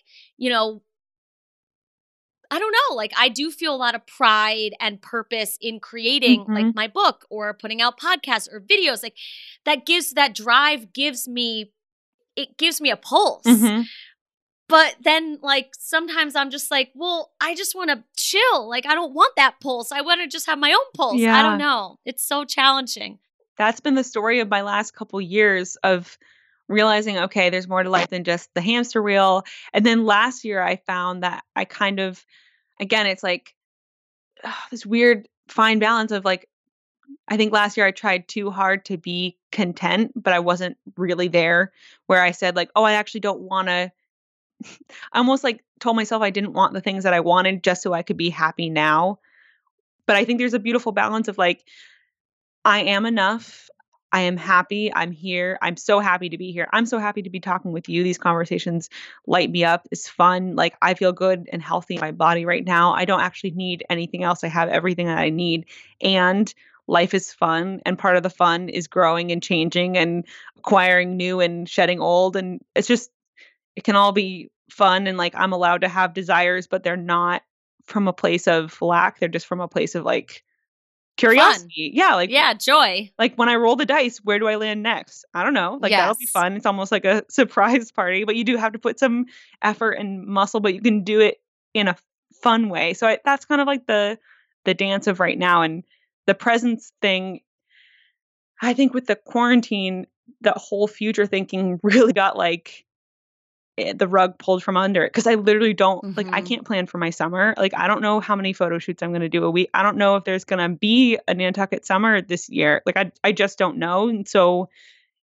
I don't know, like I do feel a lot of pride and purpose in creating like Mhm. my book or putting out podcasts or videos. Like that drive gives me a pulse. Mhm. But then like sometimes I'm just like, well, I just want to chill. Like I don't want that pulse. I want to just have my own pulse. I don't Yeah. know. It's so challenging. That's been the story of my last couple years of realizing, okay, there's more to life than just the hamster wheel. And then last year I found that I kind of, again, it's like this weird fine balance of like, I think last year I tried too hard to be content, but I wasn't really there where I said like, oh, I actually don't want to, I almost like told myself I didn't want the things that I wanted just so I could be happy now. But I think there's a beautiful balance of like, I am enough. I am happy. I'm here. I'm so happy to be here. I'm so happy to be talking with you. These conversations light me up. It's fun. Like I feel good and healthy in my body right now. I don't actually need anything else. I have everything that I need. And life is fun. And part of the fun is growing and changing and acquiring new and shedding old. And it's just, it can all be fun. And like I'm allowed to have desires, but they're not from a place of lack. They're just from a place of like, Fun. curiosity. Yeah, Yeah, joy. like when I roll the dice, where do I land next? I don't know. Like that'll be Yes. fun. It's almost like a surprise party, but you do have to put some effort and muscle, but you can do it in a fun way. So that's kind of like the dance of right now and the presence thing. I think with the quarantine, the whole future thinking really got like the rug pulled from under it because I literally don't like I Mhm. can't plan for my summer. Like I don't know how many photo shoots I'm going to do a week. I don't know if there's going to be a Nantucket summer this year. Like I just don't know. And so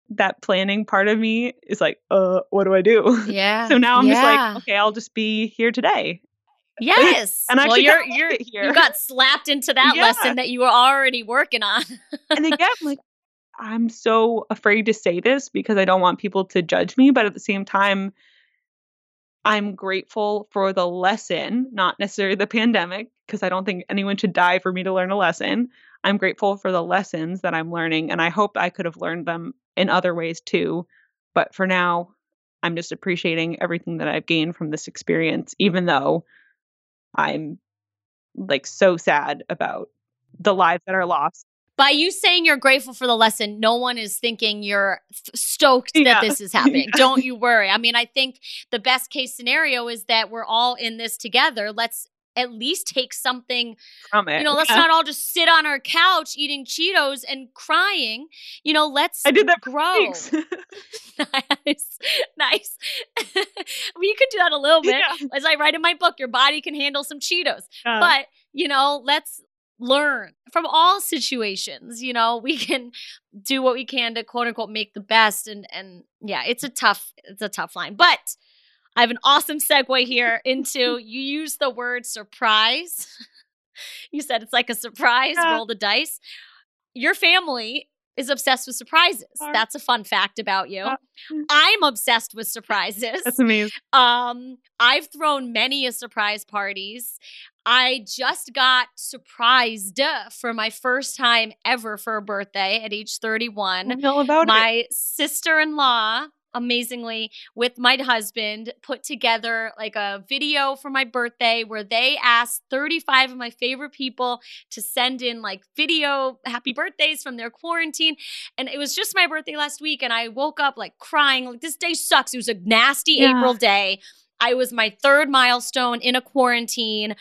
that planning part of me is like, what do I do? Yeah. So now I'm just like, Yeah. okay, I'll just be here today. Yes. And Well, actually you're kinda like it you here. got slapped into that Yeah. lesson that you were already working on. And again, like, I'm so afraid to say this because I don't want people to judge me, but at the same time, I'm grateful for the lesson, not necessarily the pandemic, because I don't think anyone should die for me to learn a lesson. I'm grateful for the lessons that I'm learning, and I hope I could have learned them in other ways too. But for now, I'm just appreciating everything that I've gained from this experience, even though I'm like so sad about the lives that are lost. By you saying you're grateful for the lesson, no one is thinking you're stoked that Yeah. this is happening. Don't you worry. I mean, I think the best case scenario is that we're all in this together. Let's at least take something, From it. let's Yeah. not all just sit on our couch eating Cheetos and crying. Let's I did that for grow. weeks. Nice. You could do that a little bit. Yeah. As I write in my book, your body can handle some Cheetos. Yeah. But, let's learn from all situations. We can do what we can to quote unquote make the best. And yeah, it's a tough line. But I have an awesome segue here into you use the word surprise. You said it's like a surprise, Yeah. roll the dice. Your family is obsessed with surprises. That's a fun fact about you. I'm obsessed with surprises. That's amazing. I've thrown many a surprise parties. I just got surprised for my first time ever for a birthday at age 31. Tell me all about it. My sister-in-law, amazingly, with my husband, put together like a video for my birthday where they asked 35 of my favorite people to send in like video happy birthdays from their quarantine. And it was just my birthday last week, and I woke up like crying, like this day sucks. It was a nasty April day. I was my third milestone in a quarantine,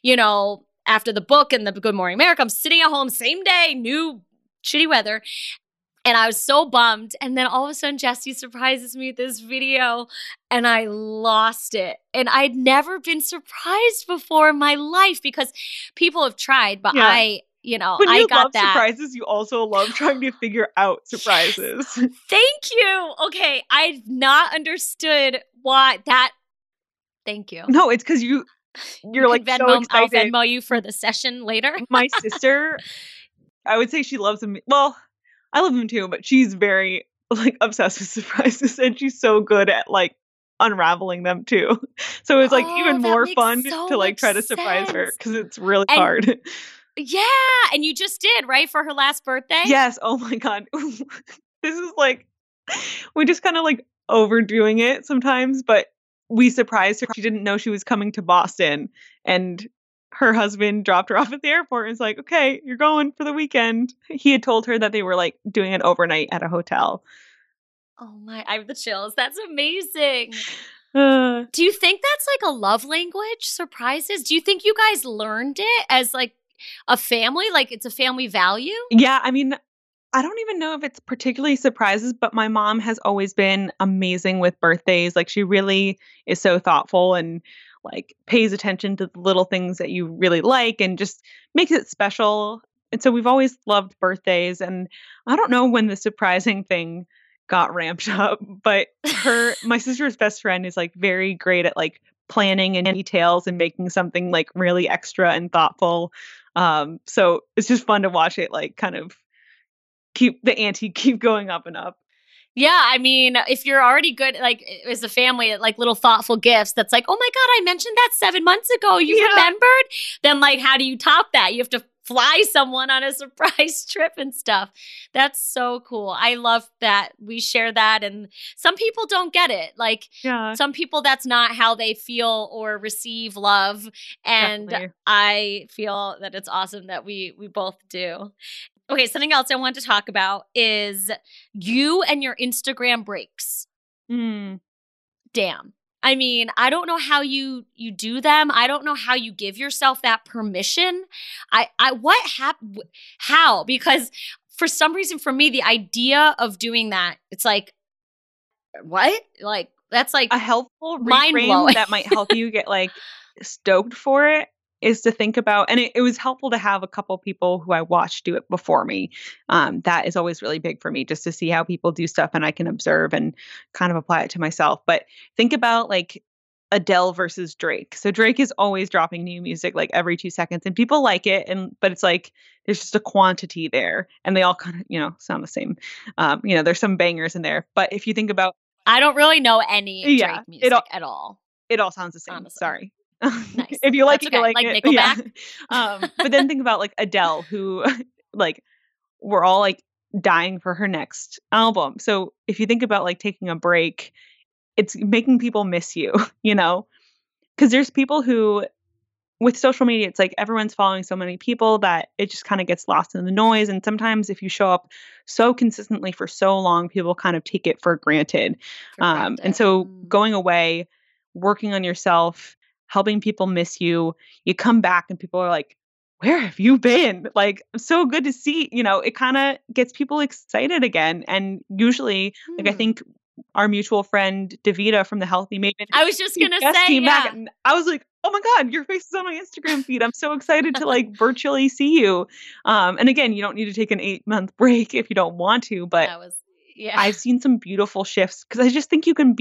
after the book and the Good Morning America. I'm sitting at home, same day, new shitty weather. And I was so bummed. And then all of a sudden, Jesse surprises me with this video, and I lost it. And I'd never been surprised before in my life because people have tried, but Yeah. I When you got love that. surprises, you also love trying to figure out surprises. Thank you. Okay. I've not understood why that. Thank you. No, it's because you're like can so I'll excited. Venmo you for the session later. My sister, I would say she loves them. Well, I love them too, but she's very like obsessed with surprises, and she's so good at like unraveling them too. So it's like even that more makes fun so to like much try to surprise her sense. because it's really And- hard. Yeah. And you just did, right? For her last birthday? Yes. Oh my God. This is like, we just kind of like overdoing it sometimes, but we surprised her. She didn't know she was coming to Boston, and her husband dropped her off at the airport and was like, okay, you're going for the weekend. He had told her that they were like doing an overnight at a hotel. Oh my, I have the chills. That's amazing. Uh, Do you think that's like a love language, surprises? Do you think you guys learned it as like a family? Like it's a family value? yeah, I mean, I don't even know if it's particularly surprises, but my mom has always been amazing with birthdays. Like she really is so thoughtful and like pays attention to the little things that you really like and just makes it special. And so we've always loved birthdays. And I don't know when the surprising thing got ramped up, but my sister's best friend is like very great at like planning and details and making something like really extra and thoughtful. So it's just fun to watch it like kind of keep the ante keep going up and up. Yeah, I mean, if you're already good, like as a family, at like little thoughtful gifts, that's like, oh my God, I mentioned that 7 months ago. You remembered? Then like, how do you top that? You have to fly someone on a surprise trip and stuff. That's so cool. I love that we share that. And some people don't get it. Like some people, that's not how they feel or receive love. And Definitely. I feel that it's awesome that we both do. Okay, something else I wanted to talk about is you and your Instagram breaks. Damn. I mean, I don't know how you do them. I don't know how you give yourself that permission. How? Because for some reason for me, the idea of doing that, it's like, what? Like, that's like a helpful mind reframe blowing. that might help you get like stoked for it is to think about, and it was helpful to have a couple people who I watched do it before me. That is always really big for me, just to see how people do stuff and I can observe and kind of apply it to myself. But think about like Adele versus Drake. So Drake is always dropping new music like every 2 seconds and people like it. But it's like, there's just a quantity there and they all kind of, sound the same. There's some bangers in there. But if you think about, I don't really know any Drake music at all. It all sounds the same. Honestly. Sorry. Nice. If you like That's it, you okay. like it. Nickelback. Yeah. But then think about like Adele, who like we're all like dying for her next album. So if you think about like taking a break, it's making people miss you, because there's people who with social media, it's like everyone's following so many people that it just kind of gets lost in the noise. And sometimes if you show up so consistently for so long, people kind of take it for granted. And so going away, working on yourself, helping people miss you, you come back and people are like, where have you been? Like, so good to see, it kind of gets people excited again. And usually, like, I think our mutual friend, Davida from The Healthy Maven. I was just going to say, back and I was like, oh my God, your face is on my Instagram feed. I'm so excited to like virtually see you. And again, you don't need to take an 8-month break if you don't want to, but I've seen some beautiful shifts because I just think you can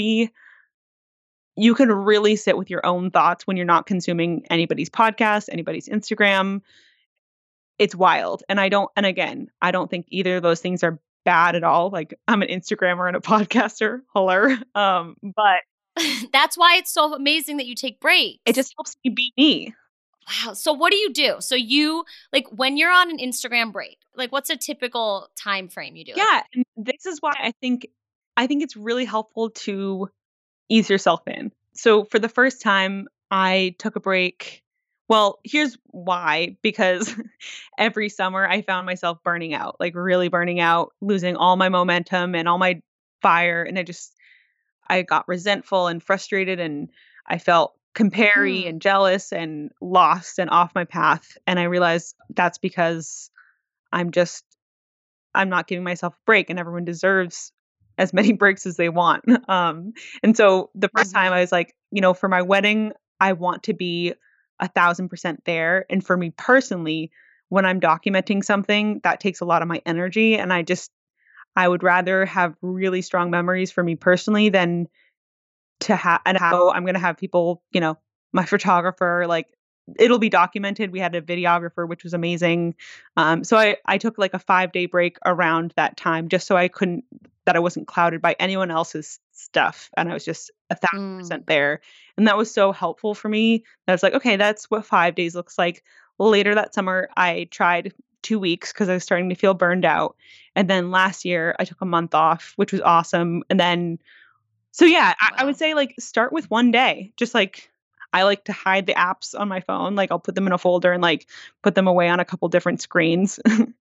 really sit with your own thoughts when you're not consuming anybody's podcast, anybody's Instagram. It's wild. And I don't think either of those things are bad at all. Like I'm an Instagrammer and a podcaster. Hello. But that's why it's so amazing that you take breaks. It just helps me be me. Wow. So what do you do? So you like when you're on an Instagram break, like what's a typical time frame you do? Yeah. And this is why I think it's really helpful to ease yourself in. So for the first time I took a break. Well, here's why, because every summer I found myself burning out, like really burning out, losing all my momentum and all my fire. And I got resentful and frustrated and I felt compare-y and jealous and lost and off my path. And I realized that's because I'm not giving myself a break and everyone deserves as many breaks as they want. And so the first time I was like, for my wedding, I want to be 1,000% there. And for me personally, when I'm documenting something, that takes a lot of my energy. And I would rather have really strong memories for me personally than to have, and how I'm going to have people, my photographer, like it'll be documented. We had a videographer, which was amazing. So I took like a 5-day break around that time just so that I wasn't clouded by anyone else's stuff. And I was just 1,000% there. And that was so helpful for me. I was like, okay, that's what 5 days looks like. Later that summer, I tried 2 weeks because I was starting to feel burned out. And then last year I took a month off, which was awesome. And then, so yeah, I would say like start with one day. Just like, I like to hide the apps on my phone. Like I'll put them in a folder and like put them away on a couple different screens.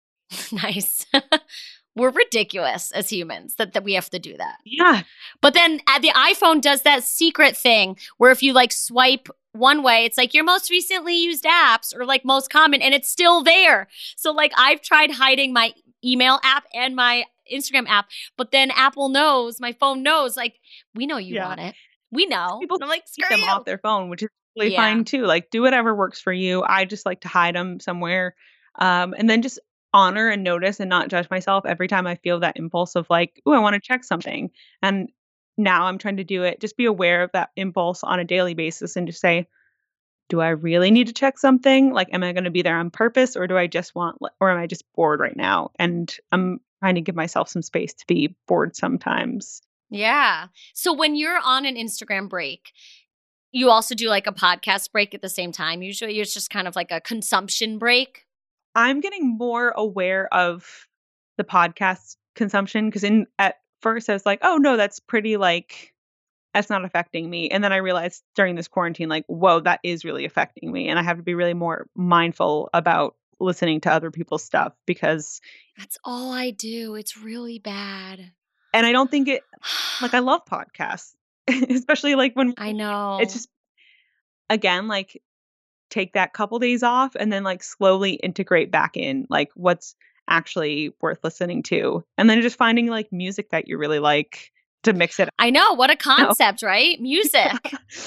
Nice. We're ridiculous as humans that we have to do that. Yeah. But then the iPhone does that secret thing where if you like swipe one way, it's like your most recently used apps or like most common and it's still there. So like I've tried hiding my email app and my Instagram app, but then Apple knows, my phone knows, like we know you want it. We know. People I'm like, keep them off their phone, which is really fine too. Like do whatever works for you. I just like to hide them somewhere. And then just honor and notice and not judge myself every time I feel that impulse of like, oh, I want to check something. And now I'm trying to do it. Just be aware of that impulse on a daily basis and just say, do I really need to check something? Like, am I going to be there on purpose or am I just bored right now? And I'm trying to give myself some space to be bored sometimes. Yeah. So when you're on an Instagram break, you also do like a podcast break at the same time. Usually it's just kind of like a consumption break. I'm getting more aware of the podcast consumption because at first I was like, oh no, that's pretty like, that's not affecting me. And then I realized during this quarantine, like, whoa, that is really affecting me. And I have to be really more mindful about listening to other people's stuff because that's all I do. It's really bad. And I don't think I love podcasts, especially like when I know it's just, again, like take that couple days off and then like slowly integrate back in like what's actually worth listening to. And then just finding like music that you really like to mix it up. I know. What a concept, right? Music.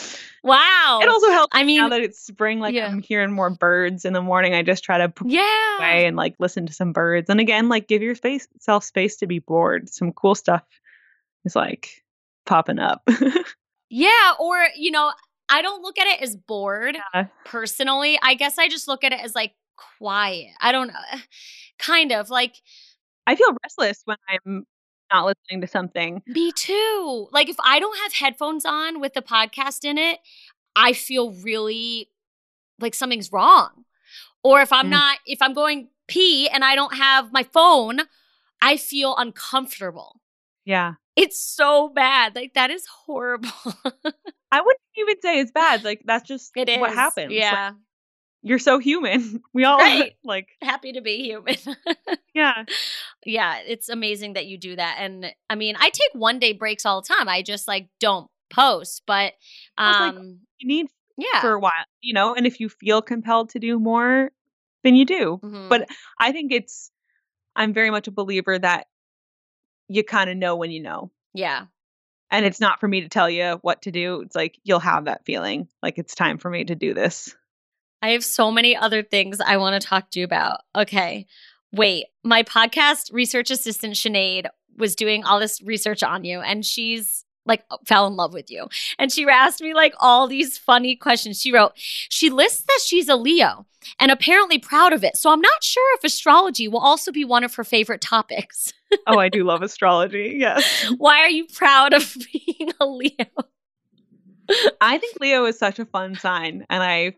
Wow. It also helps I now mean, that it's spring, like yeah. I'm hearing more birds in the morning. I just try to put Yeah. away and like listen to some birds. And again, like give your self space to be bored. Some cool stuff is like popping up. Yeah. Or, I don't look at it as bored Yeah. personally. I guess I just look at it as like quiet. I don't know. Kind of like I feel restless when I'm not listening to something. me too. Like if I don't have headphones on with the podcast in it, I feel really like something's wrong. Or if I'm going pee and I don't have my phone, I feel uncomfortable. Yeah. It's so bad. Like that is horrible. I wouldn't even say it's bad. Like that's just It is. what happens. Yeah. Like, you're so human. We all Right. like Happy to be human. yeah. Yeah, it's amazing that you do that. And I mean, I take 1-day breaks all the time. I just like don't post, but It's like you need yeah. for a while, and if you feel compelled to do more, then you do. Mhm. But I think I'm very much a believer that you kind of know when you know. Yeah. And it's not for me to tell you what to do. It's like you'll have that feeling like it's time for me to do this. I have so many other things I want to talk to you about. Okay. Wait, my podcast research assistant, Sinead, was doing all this research on you, and she's like fell in love with you. And she asked me like all these funny questions. She wrote, she lists that she's a Leo and apparently proud of it. So I'm not sure if astrology will also be one of her favorite topics. Oh, I do love astrology. Yes. Why are you proud of being a Leo? I think Leo is such a fun sign. And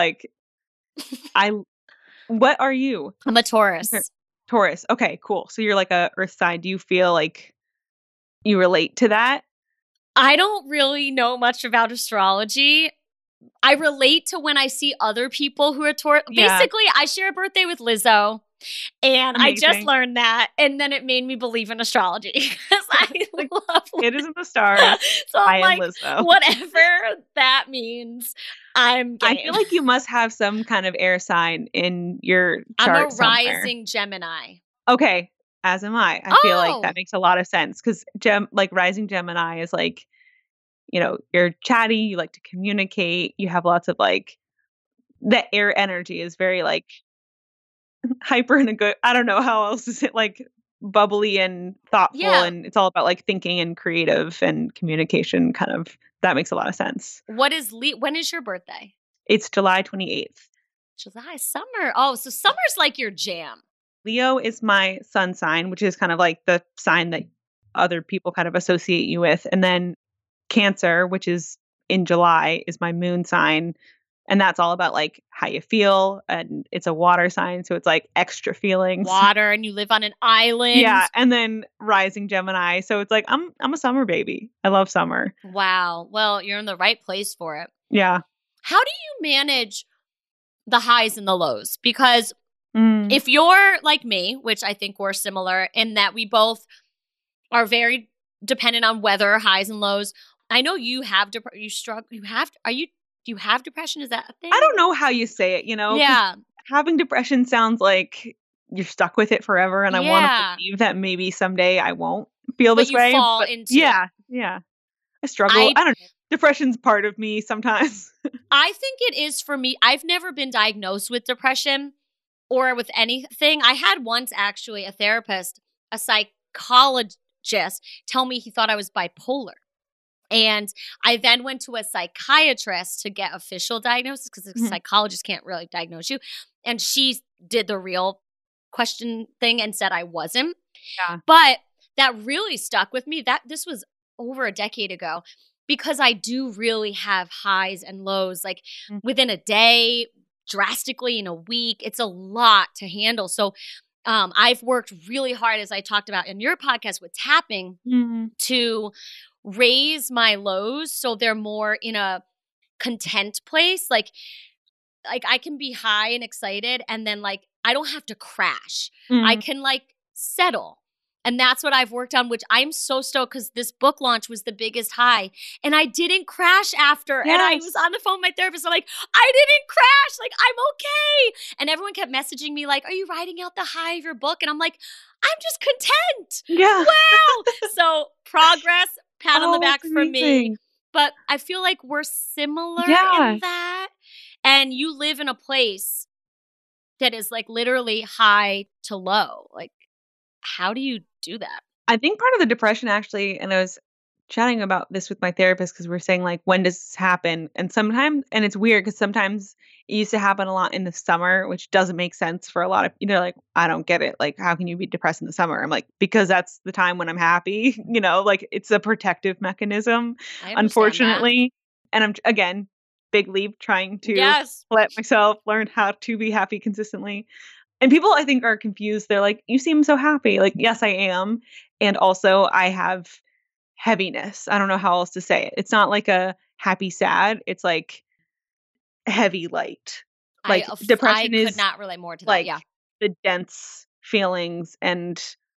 what are you? I'm a Taurus. Taurus. Okay, cool. So you're like a earth sign. Do you feel like you relate to that? I don't really know much about astrology. I relate to when I see other people who are Taurus. Yeah. Basically, I share a birthday with Lizzo. And I just Amazing. learned that. And then it made me believe in astrology because I love It is in the stars. So I I'm am like, Lizzo. whatever that means, I'm game. I feel like you must have some kind of air sign in your chart I'm a somewhere. rising Gemini. Okay, as am I. I feel like Oh. that makes a lot of sense because rising Gemini is like, you're chatty, you like to communicate, you have lots of like, the air energy is very like hyper in a good, I don't know how else is it, like bubbly and thoughtful, Yeah. and it's all about like thinking and creative and communication kind of. That makes a lot of sense. When is your birthday? It's July 28th. July, summer. Oh, so summer's like your jam. Leo is my sun sign, which is kind of like the sign that other people kind of associate you with. And then Cancer, which is in July, is my moon sign. And that's all about like how you feel. And it's a water sign. So it's like extra feelings. Water, and you live on an island. Yeah. And then rising Gemini. So it's like, I'm a summer baby. I love summer. Wow. Well, you're in the right place for it. Yeah. How do you manage the highs and the lows? Because if you're like me, which I think we're similar in that we both are very dependent on weather, highs and lows. I know you have do you have depression? Is that a thing? I don't know how you say it, 'cause Yeah. having depression sounds like you're stuck with it forever. And I want Yeah. to believe that maybe someday I won't feel But this you way. fall into it. Yeah. Yeah. I struggle. I don't know. Depression's part of me sometimes. I think it is for me. I've never been diagnosed with depression or with anything. I had once actually a therapist, a psychologist, tell me he thought I was bipolar. And I then went to a psychiatrist to get official diagnosis because a psychologist can't really diagnose you. And she did the real question thing and said I wasn't. Yeah. But that really stuck with me. This was over a decade ago because I do really have highs and lows like within a day, drastically in a week. It's a lot to handle. So I've worked really hard, as I talked about in your podcast with tapping, to raise my lows so they're more in a content place. Like I can be high and excited and then like I don't have to crash. I can like settle. And that's what I've worked on, which I'm so stoked because this book launch was the biggest high. And I didn't crash after. Yes. And I was on the phone with my therapist. I'm like, I didn't crash. Like, I'm okay. And everyone kept messaging me like, are you writing out the high of your book? And I'm like, I'm just content. Yeah. Wow. So progress, pat on the back for me. but I feel like we're similar Yeah. in that. And you live in a place that is like literally high to low. Like, how do you do that? I think part of the depression actually, and I was chatting about this with my therapist because we're saying like, when does this happen? And sometimes, and it's weird because sometimes it used to happen a lot in the summer, which doesn't make sense for a lot of, like, I don't get it. Like, how can you be depressed in the summer? I'm like, because that's the time when I'm happy, like it's a protective mechanism, I understand that. unfortunately. And I'm, again, big leap trying to Yes. let myself learn how to be happy consistently. And people, I think, are confused. They're like, "You seem so happy." Like, yes, I am. And also, I have heaviness. I don't know how else to say it. It's not like a happy sad. It's like heavy light. Like I depression could is not relate more to that. like Yeah. the dense feelings and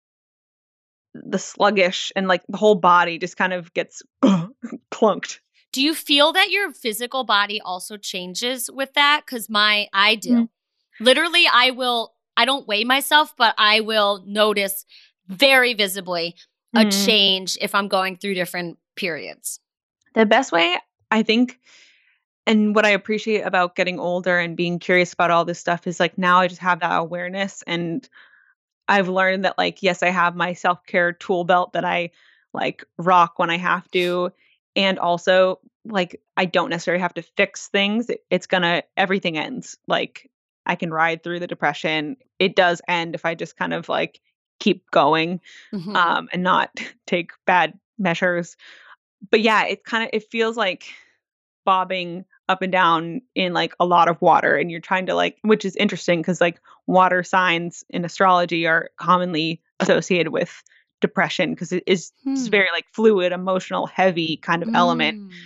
the sluggish, and like the whole body just kind of gets clunked. Do you feel that your physical body also changes with that? Because I do. Mm. Literally, I don't weigh myself, but I will notice very visibly a Mm. change if I'm going through different periods. The best way, I think, and what I appreciate about getting older and being curious about all this stuff is like now I just have that awareness, and I've learned that, like, yes, I have my self-care tool belt that I like rock when I have to. And also, like, I don't necessarily have to fix things. It's gonna, everything ends. Like, I can ride through the depression. It does end if I just kind of like keep going, Mhm. and not take bad measures. But yeah, it feels like bobbing up and down in like a lot of water, and you're trying to like, which is interesting because like water signs in astrology are commonly associated with depression because it is just Hmm. very like fluid, emotional, heavy kind of element. Mm.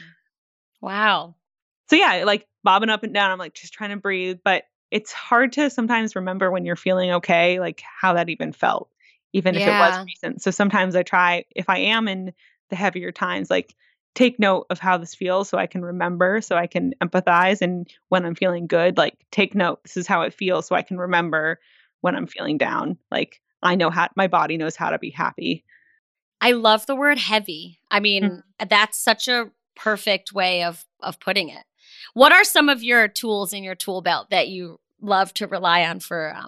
Wow. So yeah, like bobbing up and down, I'm like just trying to breathe, but it's hard to sometimes remember when you're feeling okay, like how that even felt, even if it was Yeah. recent. So sometimes I try, if I am in the heavier times, like take note of how this feels so I can remember, so I can empathize. And when I'm feeling good, like take note, this is how it feels so I can remember when I'm feeling down. Like I know how my body knows how to be happy. I love the word heavy. I Mm. mean, that's such a perfect way of putting it. What are some of your tools in your tool belt that you love to rely on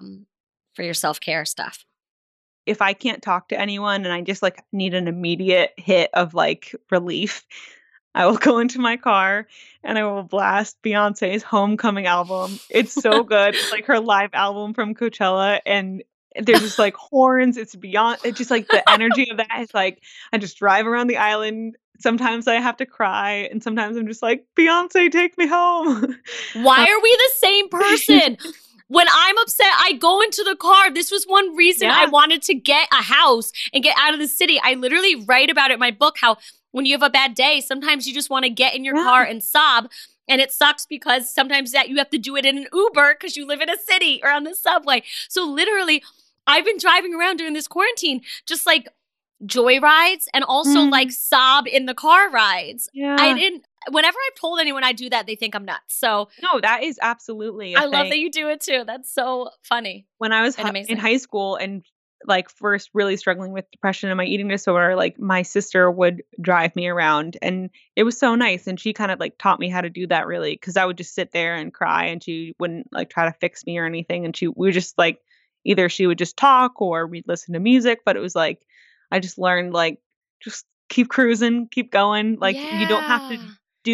for your self-care stuff? If I can't talk to anyone and I just like need an immediate hit of like relief, I will go into my car and I will blast Beyonce's Homecoming album. It's so good. It's like her live album from Coachella, and there's just like horns. It's beyond. It's just like the energy of that is like I just drive around the island. Sometimes I have to cry, and sometimes I'm just like, Beyonce, take me home. Why Um, are we the same person? When I'm upset, I go into the car. This was one reason I yeah, wanted to get a house and get out of the city. I literally write about it in my book how when you have a bad day, sometimes you just want to get in your yeah. car and sob. And it sucks because sometimes that you have to do it in an Uber because you live in a city or on the subway. So literally, I've been driving around during this quarantine, just like joy rides and also like Mm, sob in the car rides. yeah. Whenever I've told anyone I do that, they think I'm nuts. So No, that is absolutely a I love thing. that you do it too. That's so funny When I was and in amazing. high school and like first really struggling with depression and my eating disorder, like my sister would drive me around, and it was so nice. And she kind of like taught me how to do that really, because I would just sit there and cry and she wouldn't like try to fix me or anything. And we would just like, either she would just talk or we'd listen to music, but it was like, I just learned like, just keep cruising, keep going. Like you don't have to Yeah.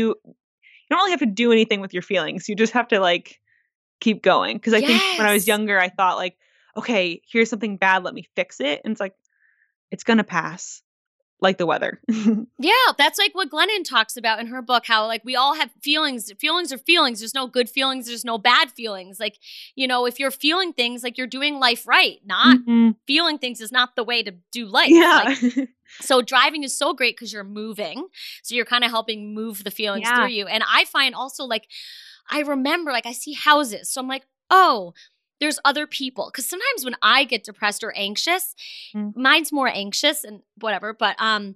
you don't really have to do anything with your feelings. You just have to like keep going. Because I think when I was Yes. younger, I thought like, okay, here's something bad, let me fix it. And it's like, it's gonna pass, like the weather. Yeah, that's like what Glennon talks about in her book, how like we all have feelings. Feelings are feelings. There's no good feelings, there's no bad feelings. Like, if you're feeling things, like you're doing life right. Not Mhm. feeling things is not the way to do life. Yeah. Like, so driving is so great because you're moving. So you're kind of helping move the feelings through Yeah. you. And I find also like I remember like I see houses. So I'm like, oh, there's other people. Cause sometimes when I get depressed or anxious, Mm. mine's more anxious and whatever, but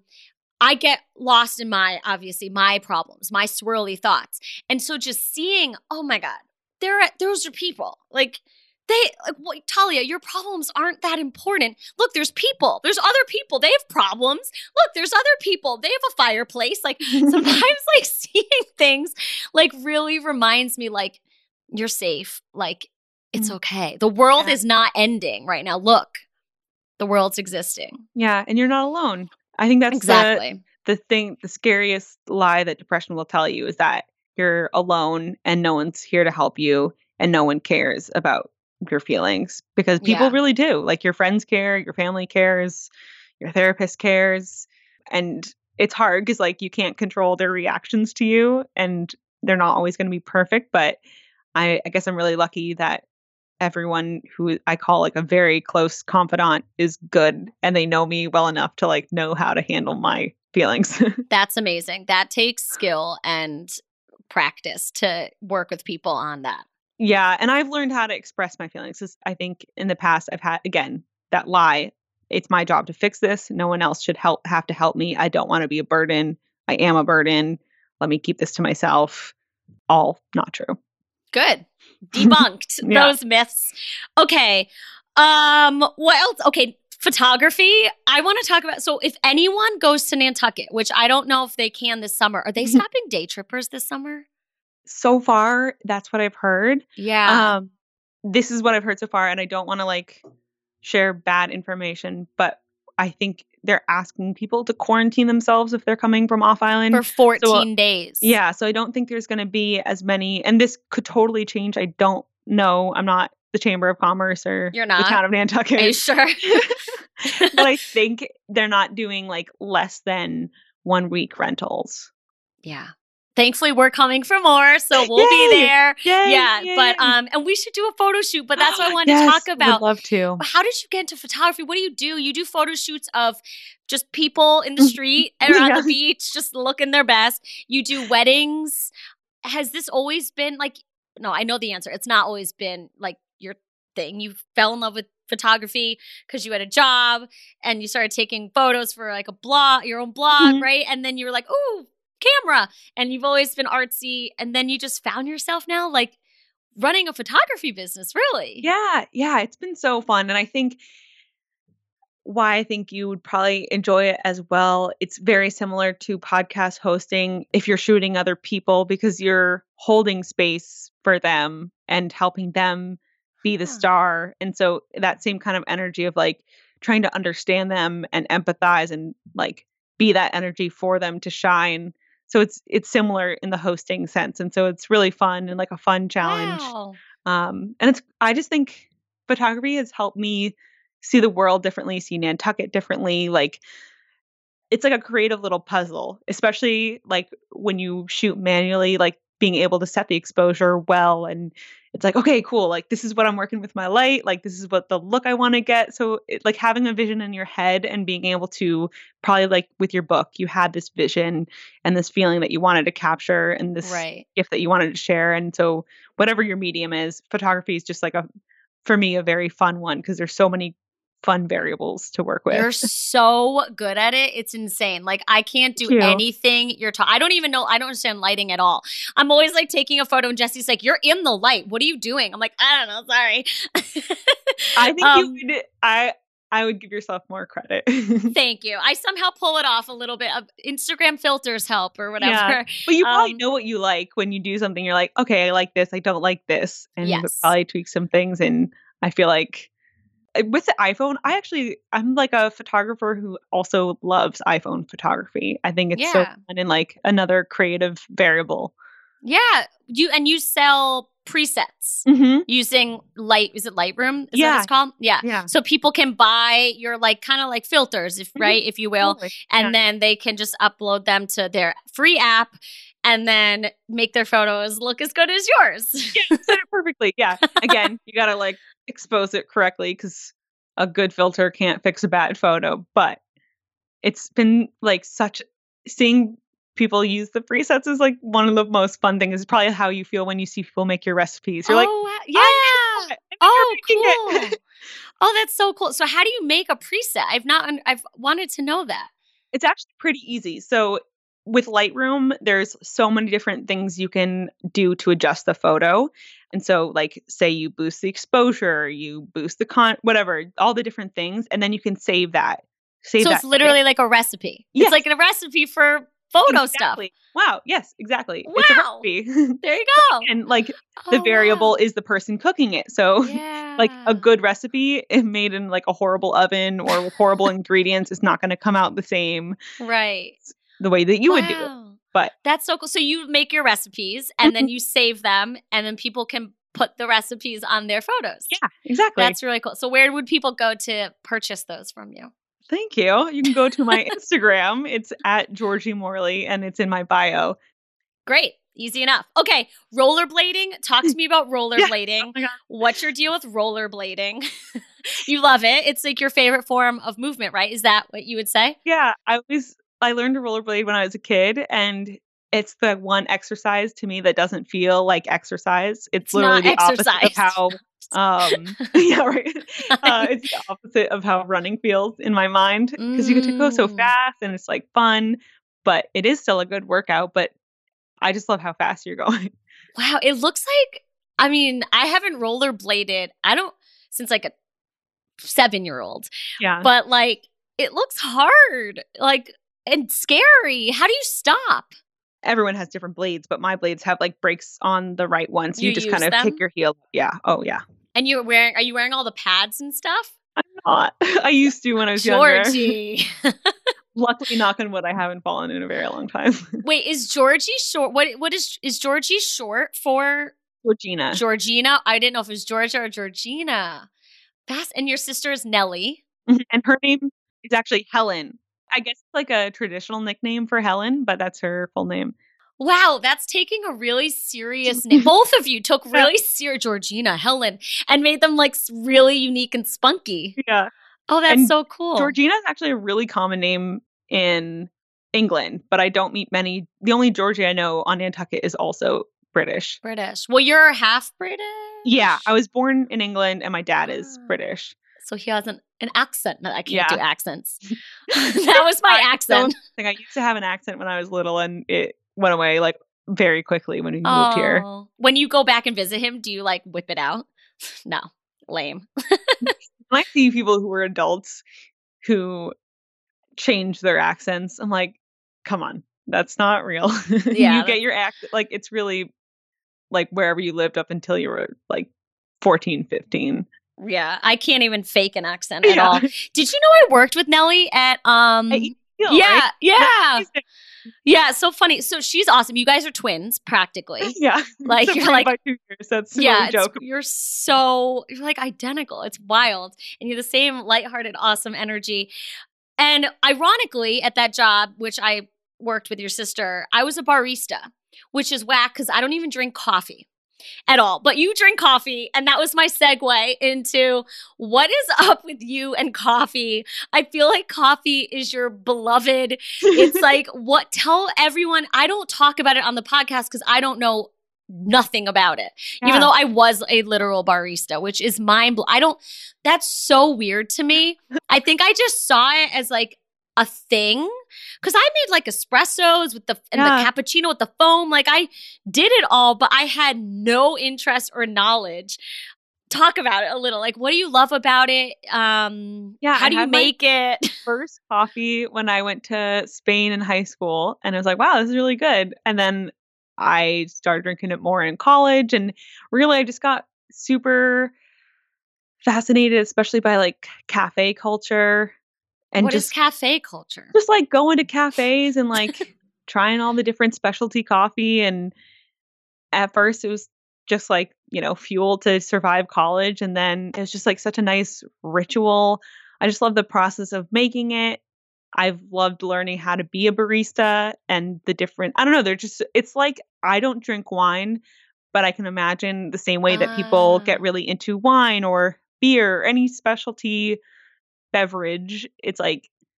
I get lost in obviously my problems, my swirly thoughts. And so just seeing, oh my God, those are people. Like Talia, your problems aren't that important. Look, there's people. There's other people. They have problems. Look, there's other people. They have a fireplace. Like sometimes like seeing things like really reminds me like you're safe. Like it's okay. The world is not ending right now. Look, the world's existing. Yeah. And you're not alone. I think that's exactly the scariest lie that depression will tell you is that you're alone and no one's here to help you and no one cares about your feelings, because people really do. Like your friends care, your family cares, your therapist cares. And it's hard because like you can't control their reactions to you and they're not always going to be perfect. But I guess I'm really lucky that everyone who I call like a very close confidant is good and they know me well enough to like know how to handle my feelings. That's amazing. That takes skill and practice to work with people on that. Yeah. And I've learned how to express my feelings. I think in the past I've had, again, that lie. It's my job to fix this. No one else should have to help me. I don't want to be a burden. I am a burden. Let me keep this to myself. All not true. Good. Debunked those myths. Okay. What else? Okay. Photography. I want to talk about, so if anyone goes to Nantucket, which I don't know if they can this summer, are they stopping day trippers this summer? So far, that's what I've heard. Yeah. This is what I've heard so far, and I don't want to like share bad information, but I think they're asking people to quarantine themselves if they're coming from off island for 14 days. Yeah, so I don't think there's going to be as many, and this could totally change. I don't know. I'm not the Chamber of Commerce or the town of Nantucket. Are you sure? But I think they're not doing like less than 1 week rentals. Yeah. Thankfully, we're coming for more, so we'll be there. Yay. But and we should do a photo shoot. But that's what I wanted to talk about. Would love to. How did you get into photography? What do? You do photo shoots of just people in the street and on the beach, just looking their best. You do weddings. Has this always been like? No, I know the answer. It's not always been like your thing. You fell in love with photography because you had a job and you started taking photos for like a blog, your own blog, right? And then you were like, ooh, camera, and you've always been artsy, and then you just found yourself now like running a photography business. Really? Yeah, it's been so fun. And I think why I think you would probably enjoy it as well, it's very similar to podcast hosting if you're shooting other people, because you're holding space for them and helping them be the star. And so that same kind of energy of like trying to understand them and empathize and like be that energy for them to shine. So it's similar in the hosting sense. And so it's really fun and like a fun challenge. Wow. And I just think photography has helped me see the world differently, see Nantucket differently. Like it's like a creative little puzzle, especially like when you shoot manually, like being able to set the exposure well. And it's like, okay, cool. Like this is what I'm working with my light. Like this is what the look I want to get. So like having a vision in your head and being able to probably like with your book, you had this vision and this feeling that you wanted to capture and this gift that you wanted to share. And so whatever your medium is, photography is just like for me, a very fun one because there's so many fun variables to work with. You're so good at it. It's insane. Like I can't do anything you're talking. I don't even know. I don't understand lighting at all. I'm always like taking a photo and Jesse's like, you're in the light. What are you doing? I'm like, I don't know. Sorry. I think you would, I would give yourself more credit. Thank you. I somehow pull it off a little bit. Of Instagram filters help or whatever. Yeah. But you probably know what you like when you do something. You're like, okay, I like this. I don't like this. And you probably tweak some things. And I feel like with the iPhone, I'm like a photographer who also loves iPhone photography. I think it's so fun and like another creative variable. Yeah. You sell presets using is it Lightroom? Is that what it's called? Yeah. So people can buy your like kind of like filters, if you will. Totally. And then they can just upload them to their free app and then make their photos look as good as yours. Yeah, said it perfectly. Yeah. Again, you got to like expose it correctly because a good filter can't fix a bad photo. But it's been like seeing people use the presets is like one of the most fun things. It's probably how you feel when you see people make your recipes. You're like, yeah. Cool. Oh, that's so cool. So how do you make a preset? I've wanted to know that. It's actually pretty easy. So with Lightroom, there's so many different things you can do to adjust the photo. And so, like, say you boost the exposure, you boost the whatever, all the different things, and then you can save that. So it's literally like a recipe. Yes. It's like a recipe for photo stuff. Wow. Yes, exactly. Wow. It's a recipe. There you go. And like the variable is the person cooking it. So like a good recipe made in like a horrible oven or with horrible ingredients is not going to come out the same. Right. The way that you would do it. But that's so cool. So you make your recipes and then you save them and then people can put the recipes on their photos. Yeah, exactly. That's really cool. So where would people go to purchase those from you? Thank you. You can go to my Instagram. It's at Georgie Morley and it's in my bio. Great. Easy enough. Okay. Rollerblading. Talk to me about rollerblading. Oh my God. What's your deal with rollerblading? You love it. It's like your favorite form of movement, right? Is that what you would say? Yeah. I learned to rollerblade when I was a kid, and it's the one exercise to me that doesn't feel like exercise. It's literally the opposite of how yeah, right. It's the opposite of how running feels in my mind, because you get to go so fast and it's like fun, but it is still a good workout, but I just love how fast you're going. Wow. It looks like, I mean, I haven't rollerbladed, since like a 7-year-old. Yeah. But like, it looks hard, like, and scary. How do you stop? Everyone has different blades, but my blades have like brakes on the right one. So you just kind of them? kick your heel. Yeah. Oh, yeah. And are you wearing all the pads and stuff? I'm not. I used to when I was Georgie. younger. Luckily, knock on wood, I haven't fallen in a very long time. Wait, is Georgie short? What is Georgie short for? Georgina. Georgina? I didn't know if it was Georgia or Georgina. And your sister is Nellie. And her name is actually Helen. I guess it's like a traditional nickname for Helen, but that's her full name. Wow, that's taking a really serious name. Both of you took really serious Georgina, Helen, and made them like really unique and spunky. Yeah. Oh, that's so cool. Georgina is actually a really common name in England, but I don't meet many. The only Georgie I know on Nantucket is also British. Well, you're half British? Yeah, I was born in England and my dad is British. So he has an accent. No, I can't do accents. That was my accent. I used to have an accent when I was little and it went away like very quickly when we moved here. When you go back and visit him, do you like whip it out? No, lame. When I see people who are adults who change their accents, I'm like, come on, that's not real. Yeah, you get your accent, like it's really like wherever you lived up until you were like 14, 15. Yeah, I can't even fake an accent at all. Did you know I worked with Nellie at right? Yeah, so funny. So she's awesome. You guys are twins, practically. Yeah. Like you're like by 2 years. That's really joke. You're like identical. It's wild. And you're the same lighthearted, awesome energy. And ironically, at that job, which I worked with your sister, I was a barista, which is whack because I don't even drink coffee at all. But you drink coffee, and that was my segue into what is up with you and coffee. I feel like coffee is your beloved. It's like, tell everyone. I don't talk about it on the podcast because I don't know nothing about it, even though I was a literal barista, which is that's so weird to me. I think I just saw it as like a thing because I made like espressos with the cappuccino with the foam. Like I did it all, but I had no interest or knowledge. Talk about it a little. Like, what do you love about it? How do you make it? First coffee when I went to Spain in high school, and I was like, wow, this is really good. And then I started drinking it more in college, and really I just got super fascinated, especially by like cafe culture. And what is cafe culture? Just like going to cafes and like trying all the different specialty coffee. And at first it was just like, fuel to survive college. And then it was just like such a nice ritual. I just love the process of making it. I've loved learning how to be a barista and the different, I don't know, it's like I don't drink wine, but I can imagine the same way that people get really into wine or beer or any specialty beverage. It's like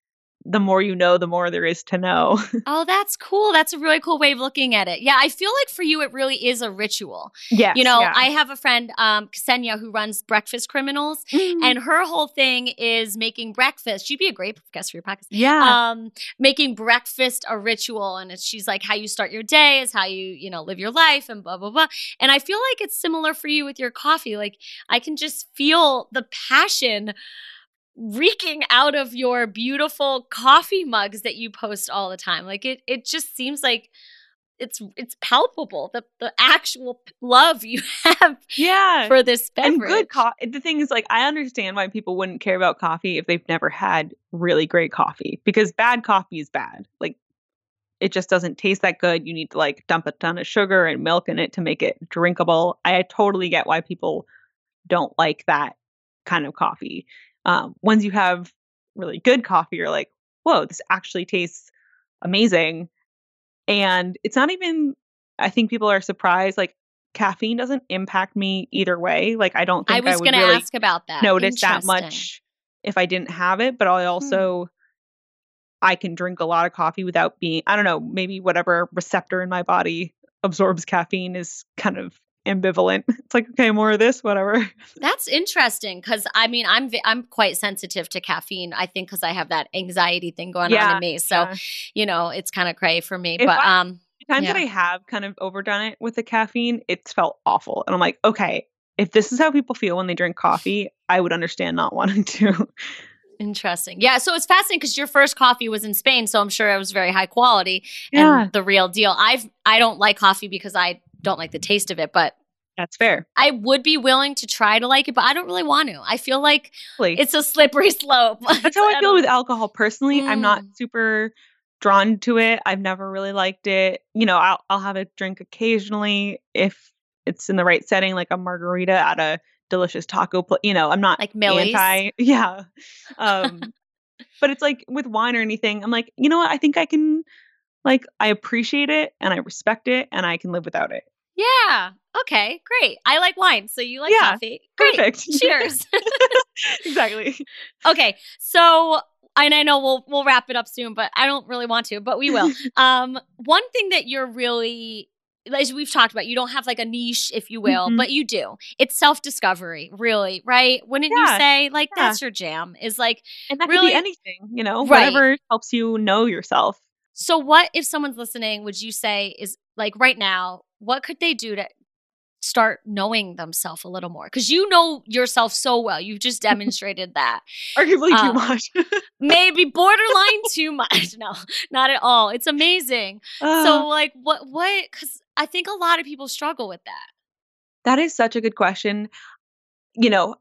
the more you know, the more there is to know. Oh, that's cool. That's a really cool way of looking at it. Yeah, I feel like for you, it really is a ritual. Yes. You know, yeah. I have a friend, Ksenia, who runs Breakfast Criminals, Mm. and her whole thing is making breakfast. She'd be a great guest for your podcast. Yeah. Making breakfast a ritual. And she's like, how you start your day is how you know, live your life and blah, blah, blah. And I feel like it's similar for you with your coffee. Like, I can just feel the passion reeking out of your beautiful coffee mugs that you post all the time. Like it just seems like it's palpable, the actual love you have for this beverage. And good coffee. The thing is, like, I understand why people wouldn't care about coffee if they've never had really great coffee, because bad coffee is bad. Like, it just doesn't taste that good. You need to like dump a ton of sugar and milk in it to make it drinkable. I totally get why people don't like that kind of coffee. Once you have really good coffee, you're like, whoa, this actually tastes amazing. And it's not even, I think people are surprised, like, caffeine doesn't impact me either way. Like, I don't think I was would going to really ask about that. notice that much if I didn't have it. But I also, I can drink a lot of coffee without being, I don't know, maybe whatever receptor in my body absorbs caffeine is kind of ambivalent. It's like, okay, more of this, whatever. That's interesting, because I mean, I'm quite sensitive to caffeine. I think because I have that anxiety thing going on in me. So, you know, it's kind of cray for me. The times that I have kind of overdone it with the caffeine, it's felt awful. And I'm like, okay, if this is how people feel when they drink coffee, I would understand not wanting to. Interesting. Yeah. So it's fascinating because your first coffee was in Spain. So I'm sure it was very high quality and the real deal. I don't like coffee because I don't like the taste of it, but that's fair. I would be willing to try to like it, but I don't really want to. I feel like it's a slippery slope. That's how I feel with alcohol personally. I'm not super drawn to it. I've never really liked it. You know, I'll have a drink occasionally if it's in the right setting, like a margarita at a delicious taco you know, I'm not like Millie's. But it's like with wine or anything, I'm like, you know what? I think I can, like, I appreciate it and I respect it and I can live without it. Yeah. Okay, great. I like wine, so you like coffee. Great. Perfect. Cheers. Exactly. Okay. So, and I know we'll wrap it up soon, but I don't really want to, but we will. One thing that you're really, as we've talked about, you don't have like a niche, if you will, but you do. It's self-discovery, really, right? Wouldn't you say, like, that's your jam? Is like, and that really could be anything, you know, whatever helps you know yourself. So what, if someone's listening, would you say is, like, right now, what could they do to start knowing themselves a little more? Because you know yourself so well. You've just demonstrated that. Arguably too much. Maybe borderline too much. No, not at all. It's amazing. So, like, what, because I think a lot of people struggle with that. That is such a good question. You know,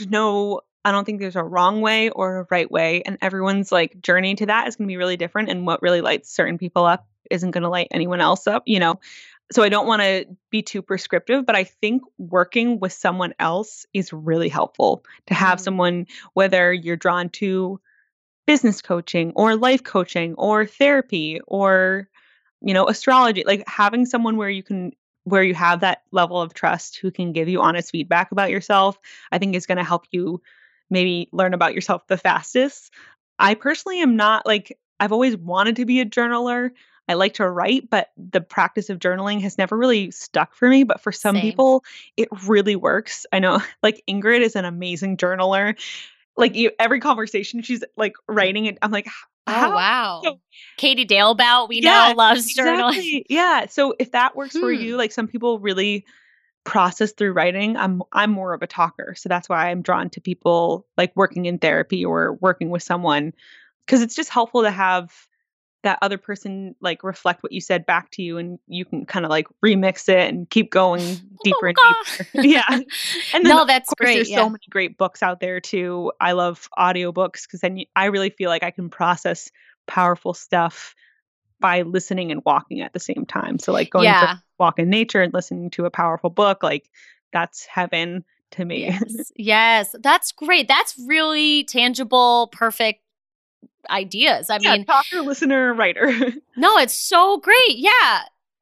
I don't think there's a wrong way or a right way. And everyone's like journey to that is going to be really different. And what really lights certain people up isn't going to light anyone else up, you know? So I don't want to be too prescriptive, but I think working with someone else is really helpful to have someone, whether you're drawn to business coaching or life coaching or therapy or, you know, astrology, like having someone where you have that level of trust who can give you honest feedback about yourself, I think is going to help you maybe learn about yourself the fastest. I personally am not like, I've always wanted to be a journaler. I like to write, but the practice of journaling has never really stuck for me. But for some people, it really works. I know, like, Ingrid is an amazing journaler. Like, every conversation she's like writing it, I'm like, oh, wow. So, Katie Dalebout, we know, loves journaling. Yeah. So if that works for you, like, some people really process through writing. I'm more of a talker. So that's why I'm drawn to people like working in therapy or working with someone, because it's just helpful to have that other person like reflect what you said back to you, and you can kind of like remix it and keep going deeper and deeper. Yeah. And then, no, that's of course, great. There's so many great books out there too. I love audiobooks because then I really feel like I can process powerful stuff by listening and walking at the same time. So like going for a walk in nature and listening to a powerful book, like that's heaven to me. Yes. That's great. That's really tangible, perfect ideas. I mean, talker, listener, writer. No, it's so great. Yeah.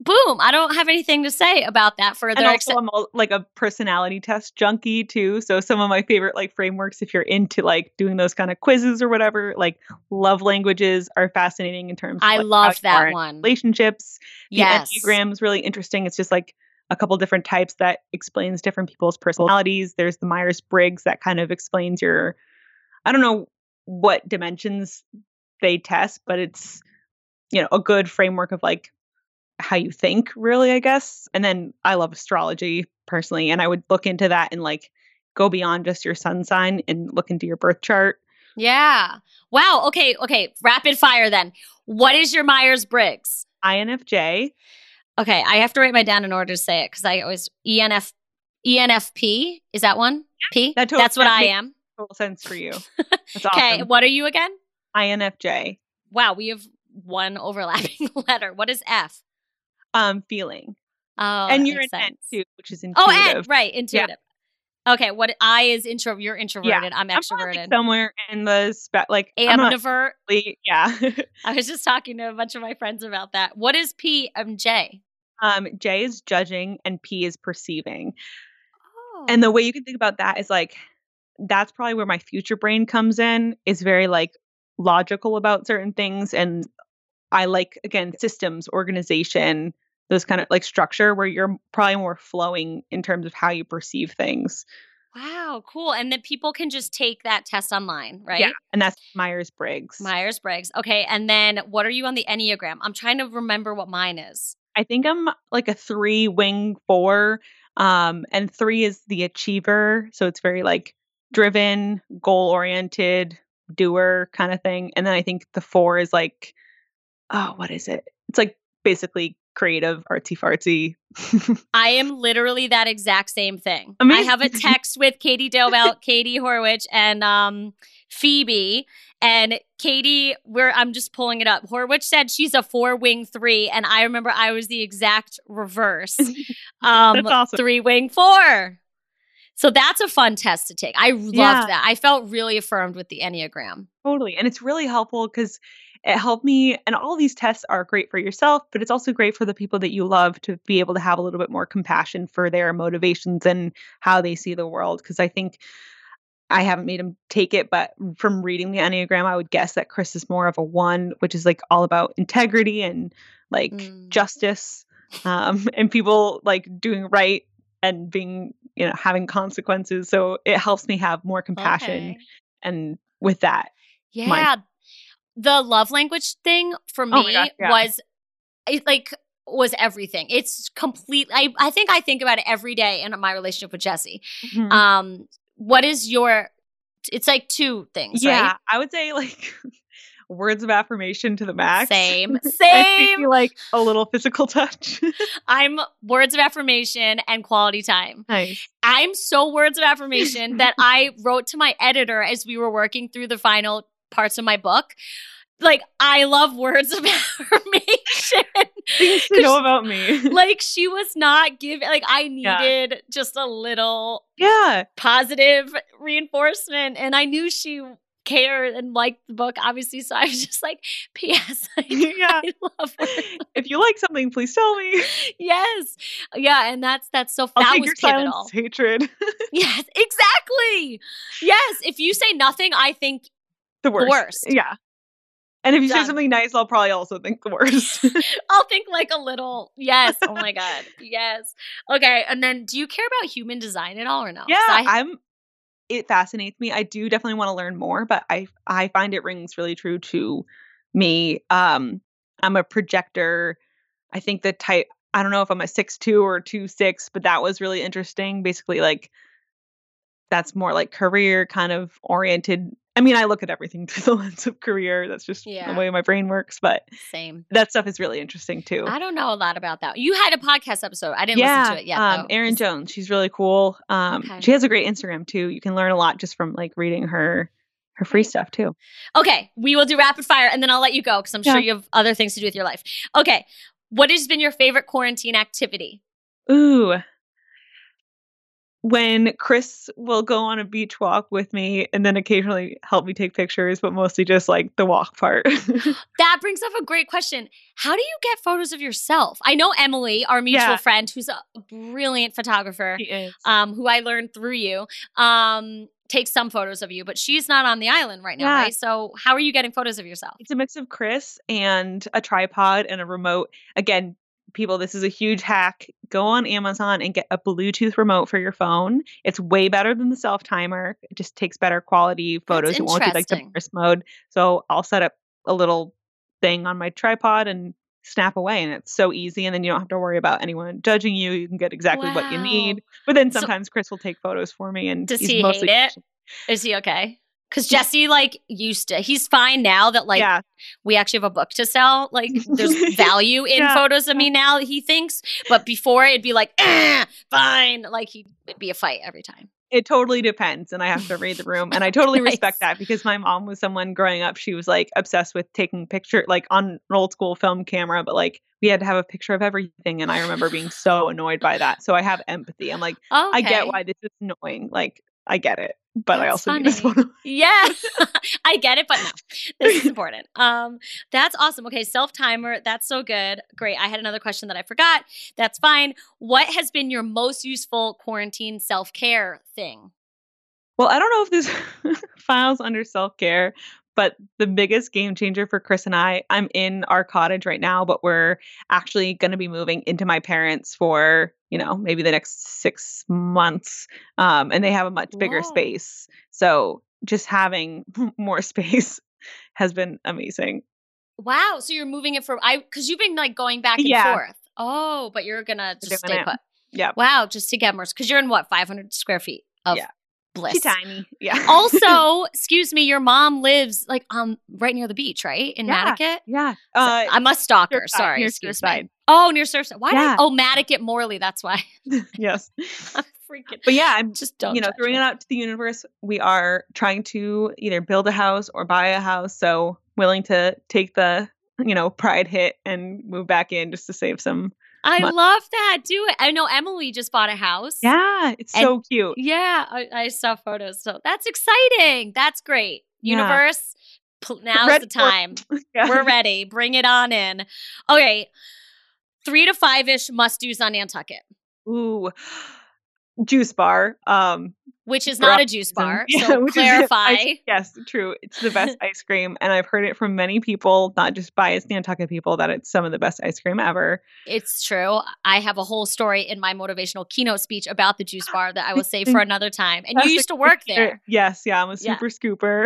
boom. I don't have anything to say about that further. And also I'm like a personality test junkie too. So some of my favorite like frameworks, if you're into like doing those kind of quizzes or whatever, like love languages are fascinating in terms of I like, love how you are that in one. relationships. The Yes. Enneagram is really interesting. It's just like a couple different types that explains different people's personalities. There's the Myers-Briggs that kind of explains your, I don't know what dimensions they test, but it's, you know, a good framework of like how you think, really, I guess. And then I love astrology personally, and I would look into that and like go beyond just your sun sign and look into your birth chart. Yeah. Wow. Okay. Rapid fire then. What is your Myers-Briggs? INFJ. Okay. I have to write my down in order to say it because I always ENFP. Is that one? P? That's what I am. Total sense for you. That's Okay. awesome. What are you again? INFJ. Wow. We have one overlapping letter. What is F? Feeling. Oh, and you're an N too, which is intuitive. Oh, N, right, intuitive. Yeah. Okay, what I is intro? You're introverted. Yeah. I'm extroverted. Like somewhere in the ambivert. Yeah. I was just talking to a bunch of my friends about that. What is P and J? J is judging and P is perceiving. Oh. And the way you can think about that is like that's probably where my future brain comes in. Is very like logical about certain things, and I like, again, systems, organization, those kind of like structure where you're probably more flowing in terms of how you perceive things. Wow, cool. And then people can just take that test online, right? Yeah, and that's Myers-Briggs. Myers-Briggs. Okay, and then what are you on the Enneagram? I'm trying to remember what mine is. I think I'm like a 3 wing 4, and 3 is the achiever. So it's very like driven, goal-oriented, doer kind of thing. And then I think the 4 is like, oh, what is it? It's like basically creative, artsy fartsy. I am literally that exact same thing. Amazing. I have a text with Katie Dobell, Katie Horwich, and Phoebe. And Katie, I'm just pulling it up. Horwich said she's a 4 wing 3, and I remember I was the exact reverse. That's awesome. 3 wing 4. So that's a fun test to take. I loved that. I felt really affirmed with the Enneagram. Totally. And it's really helpful because it helped me. And all these tests are great for yourself, but it's also great for the people that you love to be able to have a little bit more compassion for their motivations and how they see the world. Because I think I haven't made him take it, but from reading the Enneagram, I would guess that Chris is more of a 1, which is like all about integrity and like justice, and people like doing right and being, you know, having consequences. So it helps me have more compassion. And with that. Yeah. The love language thing for me was everything. It's complete. I think about it every day in my relationship with Jesse. Mm-hmm. What is it's like 2 things, right? I would say like words of affirmation to the max. Same. I feel like a little physical touch. I'm words of affirmation and quality time. Nice. I'm so words of affirmation that I wrote to my editor as we were working through the final parts of my book. Like, I love words of affirmation. Things to know about me. Like, she was not giving, like, I needed just a little positive reinforcement. And I knew she cared and liked the book, obviously. So I was just like, P.S. I love words. If you like something, please tell me. Yes. Yeah. And that's so, I'll that take was your pivotal. Silence hatred. Yes, exactly. Yes. If you say nothing, I think the worst. Yeah. And if you say something nice, I'll probably also think the worst. I'll think like a little, yes. Oh my God. Yes. Okay. And then do you care about human design at all or no? Yeah, it fascinates me. I do definitely want to learn more, but I find it rings really true to me. I'm a projector. I think the type, I don't know if I'm a 6'2" or 2'6", but that was really interesting. Basically, like, that's more like career kind of oriented. I mean, I look at everything through the lens of career. That's just the way my brain works. But same. That stuff is really interesting too. I don't know a lot about that. You had a podcast episode. I didn't listen to it yet. Though. Erin Jones. She's really cool. She has a great Instagram too. You can learn a lot just from like reading her free stuff too. Okay, we will do rapid fire and then I'll let you go because I'm sure you have other things to do with your life. Okay, what has been your favorite quarantine activity? Ooh. when Chris will go on a beach walk with me and then occasionally help me take pictures, but mostly just like the walk part. That brings up a great question. How do you get photos of yourself? I know Emily, our mutual friend, who's a brilliant photographer, who I learned through you, takes some photos of you, but she's not on the island right now, right? So how are you getting photos of yourself? It's a mix of Chris and a tripod and a remote. Again, people, this is a huge hack. Go on Amazon and get a Bluetooth remote for your phone. It's way better than the self timer. It just takes better quality photos. It won't do like the burst mode. So I'll set up a little thing on my tripod and snap away, and it's so easy. And then you don't have to worry about anyone judging you. You can get exactly what you need. But then sometimes Chris will take photos for me. And does he hate it? Is he okay? Because Jesse, like, used to. He's fine now that, like, we actually have a book to sell. Like, there's value in photos of me now, he thinks. But before, it'd be like, fine. Like, it'd be a fight every time. It totally depends, and I have to read the room. And I totally respect that, because my mom was someone growing up, she was, like, obsessed with taking picture, like, on an old school film camera, but, like, we had to have a picture of everything, and I remember being so annoyed by that. So I have empathy. I'm like, I get why this is annoying. Like, I get it. But I also need this photo. Yeah, I get it, but no, this is important. That's awesome. Okay, self-timer, that's so good. Great. I had another question that I forgot. That's fine. What has been your most useful quarantine self-care thing? Well, I don't know if this files under self-care, but the biggest game changer for Chris and I'm in our cottage right now, but we're actually going to be moving into my parents' for, maybe the next 6 months. And they have a much bigger space. So just having more space has been amazing. Wow. So you're moving it because you've been like going back and forth. Oh, but you're going to just stay put. Yeah. Wow. Just to get more, because you're in 500 square feet of bliss. She's tiny. Yeah. Also, excuse me, your mom lives like right near the beach, right? In Matticat? Yeah. I'm a stalker. Sorry. Excuse me. Oh, near Surfside. Why? Matticat Morley. That's why. Yes. I'm freaking. But yeah, I'm just throwing it out to the universe. We are trying to either build a house or buy a house. So willing to take the, pride hit and move back in just to save some. I love that. Do it. I know Emily just bought a house. Yeah, it's so cute. Yeah, I saw photos. So that's exciting. That's great. Universe, now's the time. We're ready. Bring it on in. Okay, 3 to 5-ish must-dos on Nantucket. Ooh, juice bar. Which is not a juice bar. So clarify. Yes, true. It's the best ice cream. And I've heard it from many people, not just biased Nantucket people, that it's some of the best ice cream ever. It's true. I have a whole story in my motivational keynote speech about the juice bar that I will save for another time. And you used to work there. Yes. Yeah. I'm a super scooper.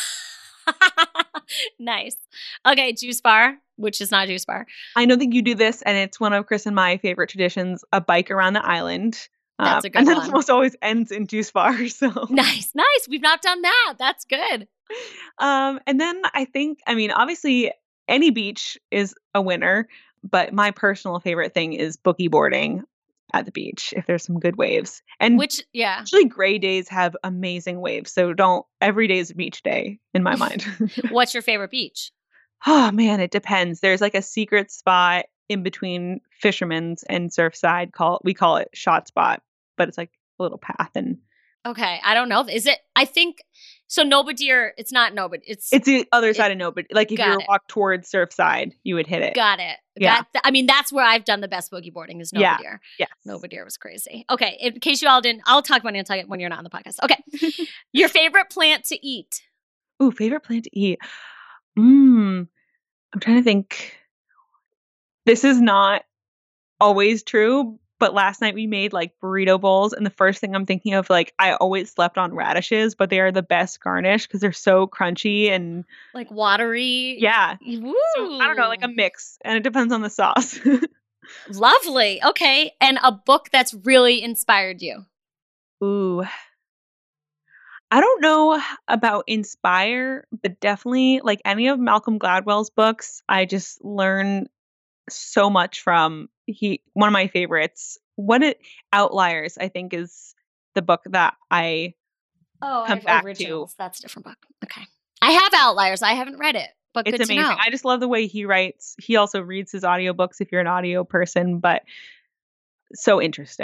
Nice. Okay. Juice bar, which is not a juice bar. I know that you do this, and it's one of Chris and my favorite traditions, a bike around the island. That's a good one. And then it almost always ends in juice bar. So nice. We've not done that. That's good. And then I think, obviously any beach is a winner, but my personal favorite thing is boogie boarding at the beach if there's some good waves. And actually gray days have amazing waves. So every day is a beach day in my mind. What's your favorite beach? Oh man, it depends. There's like a secret spot in between Fisherman's and Surfside we call it Shot Spot, but it's like a little path. And okay, I don't know. Is it? I think so. Nobadir. It's not Nobadir. It's the other side of Nobadir. Like if you walk towards Surfside, you would hit it. Got it. Yeah. That's where I've done the best boogie boarding is Nobadir. Yeah. Yes. Nobadir was crazy. Okay, in case you all didn't, I'll talk about Nantucket when you're not on the podcast. Okay, your favorite plant to eat? Ooh, favorite plant to eat. I'm trying to think. This is not always true, but last night we made like burrito bowls, and the first thing I'm thinking of, like, I always slept on radishes, but they are the best garnish because they're so crunchy and like watery. Yeah. Woo. So, I don't know, like a mix, and it depends on the sauce. Lovely. Okay. And a book that's really inspired you? Ooh. I don't know about inspire, but definitely like any of Malcolm Gladwell's books, I just learn so much from. One of my favorites. Outliers, I think, is the book that I come back Originals. To. That's a different book. Okay. I have Outliers. I haven't read it, but it's good amazing. To know. I just love the way he writes. He also reads his audiobooks if you're an audio person, but so interesting.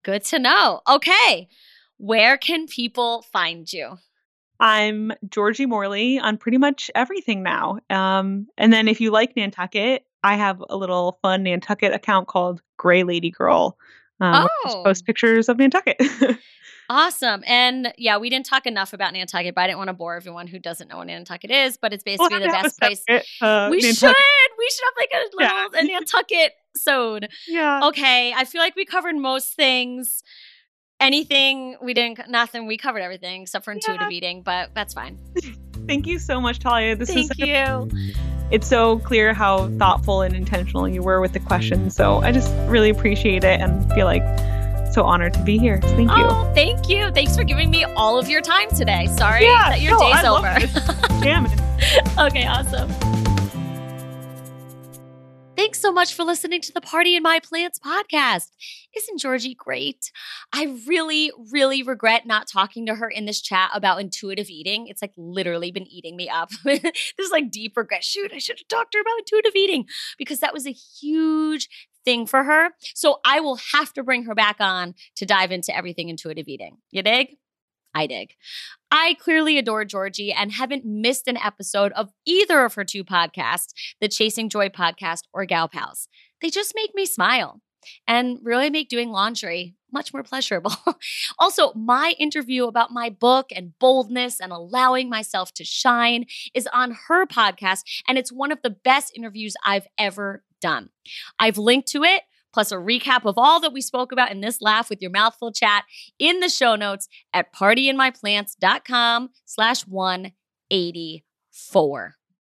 Good to know. Okay. Where can people find you? I'm Georgie Morley on pretty much everything now. And then if you like Nantucket, I have a little fun Nantucket account called Gray Lady Girl, where I just Oh, post pictures of Nantucket. awesome. And yeah, we didn't talk enough about Nantucket, but I didn't want to bore everyone who doesn't know what Nantucket is, but it's We'll basically have the to have a best place. separate We Nantucket. should. We should have like a Yeah. little Nantucket episode. Yeah. Okay. I feel like we covered most things. Anything we didn't, nothing. We covered everything except for intuitive eating, but that's fine. Thank you so much, Talia. This is Thank you. It's so clear how thoughtful and intentional you were with the questions. So I just really appreciate it and feel like so honored to be here. So thank you. Oh, thank you. Thanks for giving me all of your time today. Sorry that your day's I love over. this. Jamming. Okay, awesome. Thanks so much for listening to the Party in My Plants podcast. Isn't Georgie great? I really, really regret not talking to her in this chat about intuitive eating. It's like literally been eating me up. This is like deep regret. Shoot, I should have talked to her about intuitive eating because that was a huge thing for her. So I will have to bring her back on to dive into everything intuitive eating. You dig? I dig. I clearly adore Georgie and haven't missed an episode of either of her two podcasts, the Chasing Joy podcast or Gal Pals. They just make me smile and really make doing laundry much more pleasurable. Also, my interview about my book and boldness and allowing myself to shine is on her podcast, and it's one of the best interviews I've ever done. I've linked to it, plus a recap of all that we spoke about in this Laugh with Your Mouthful chat in the show notes at partyinmyplants.com/184.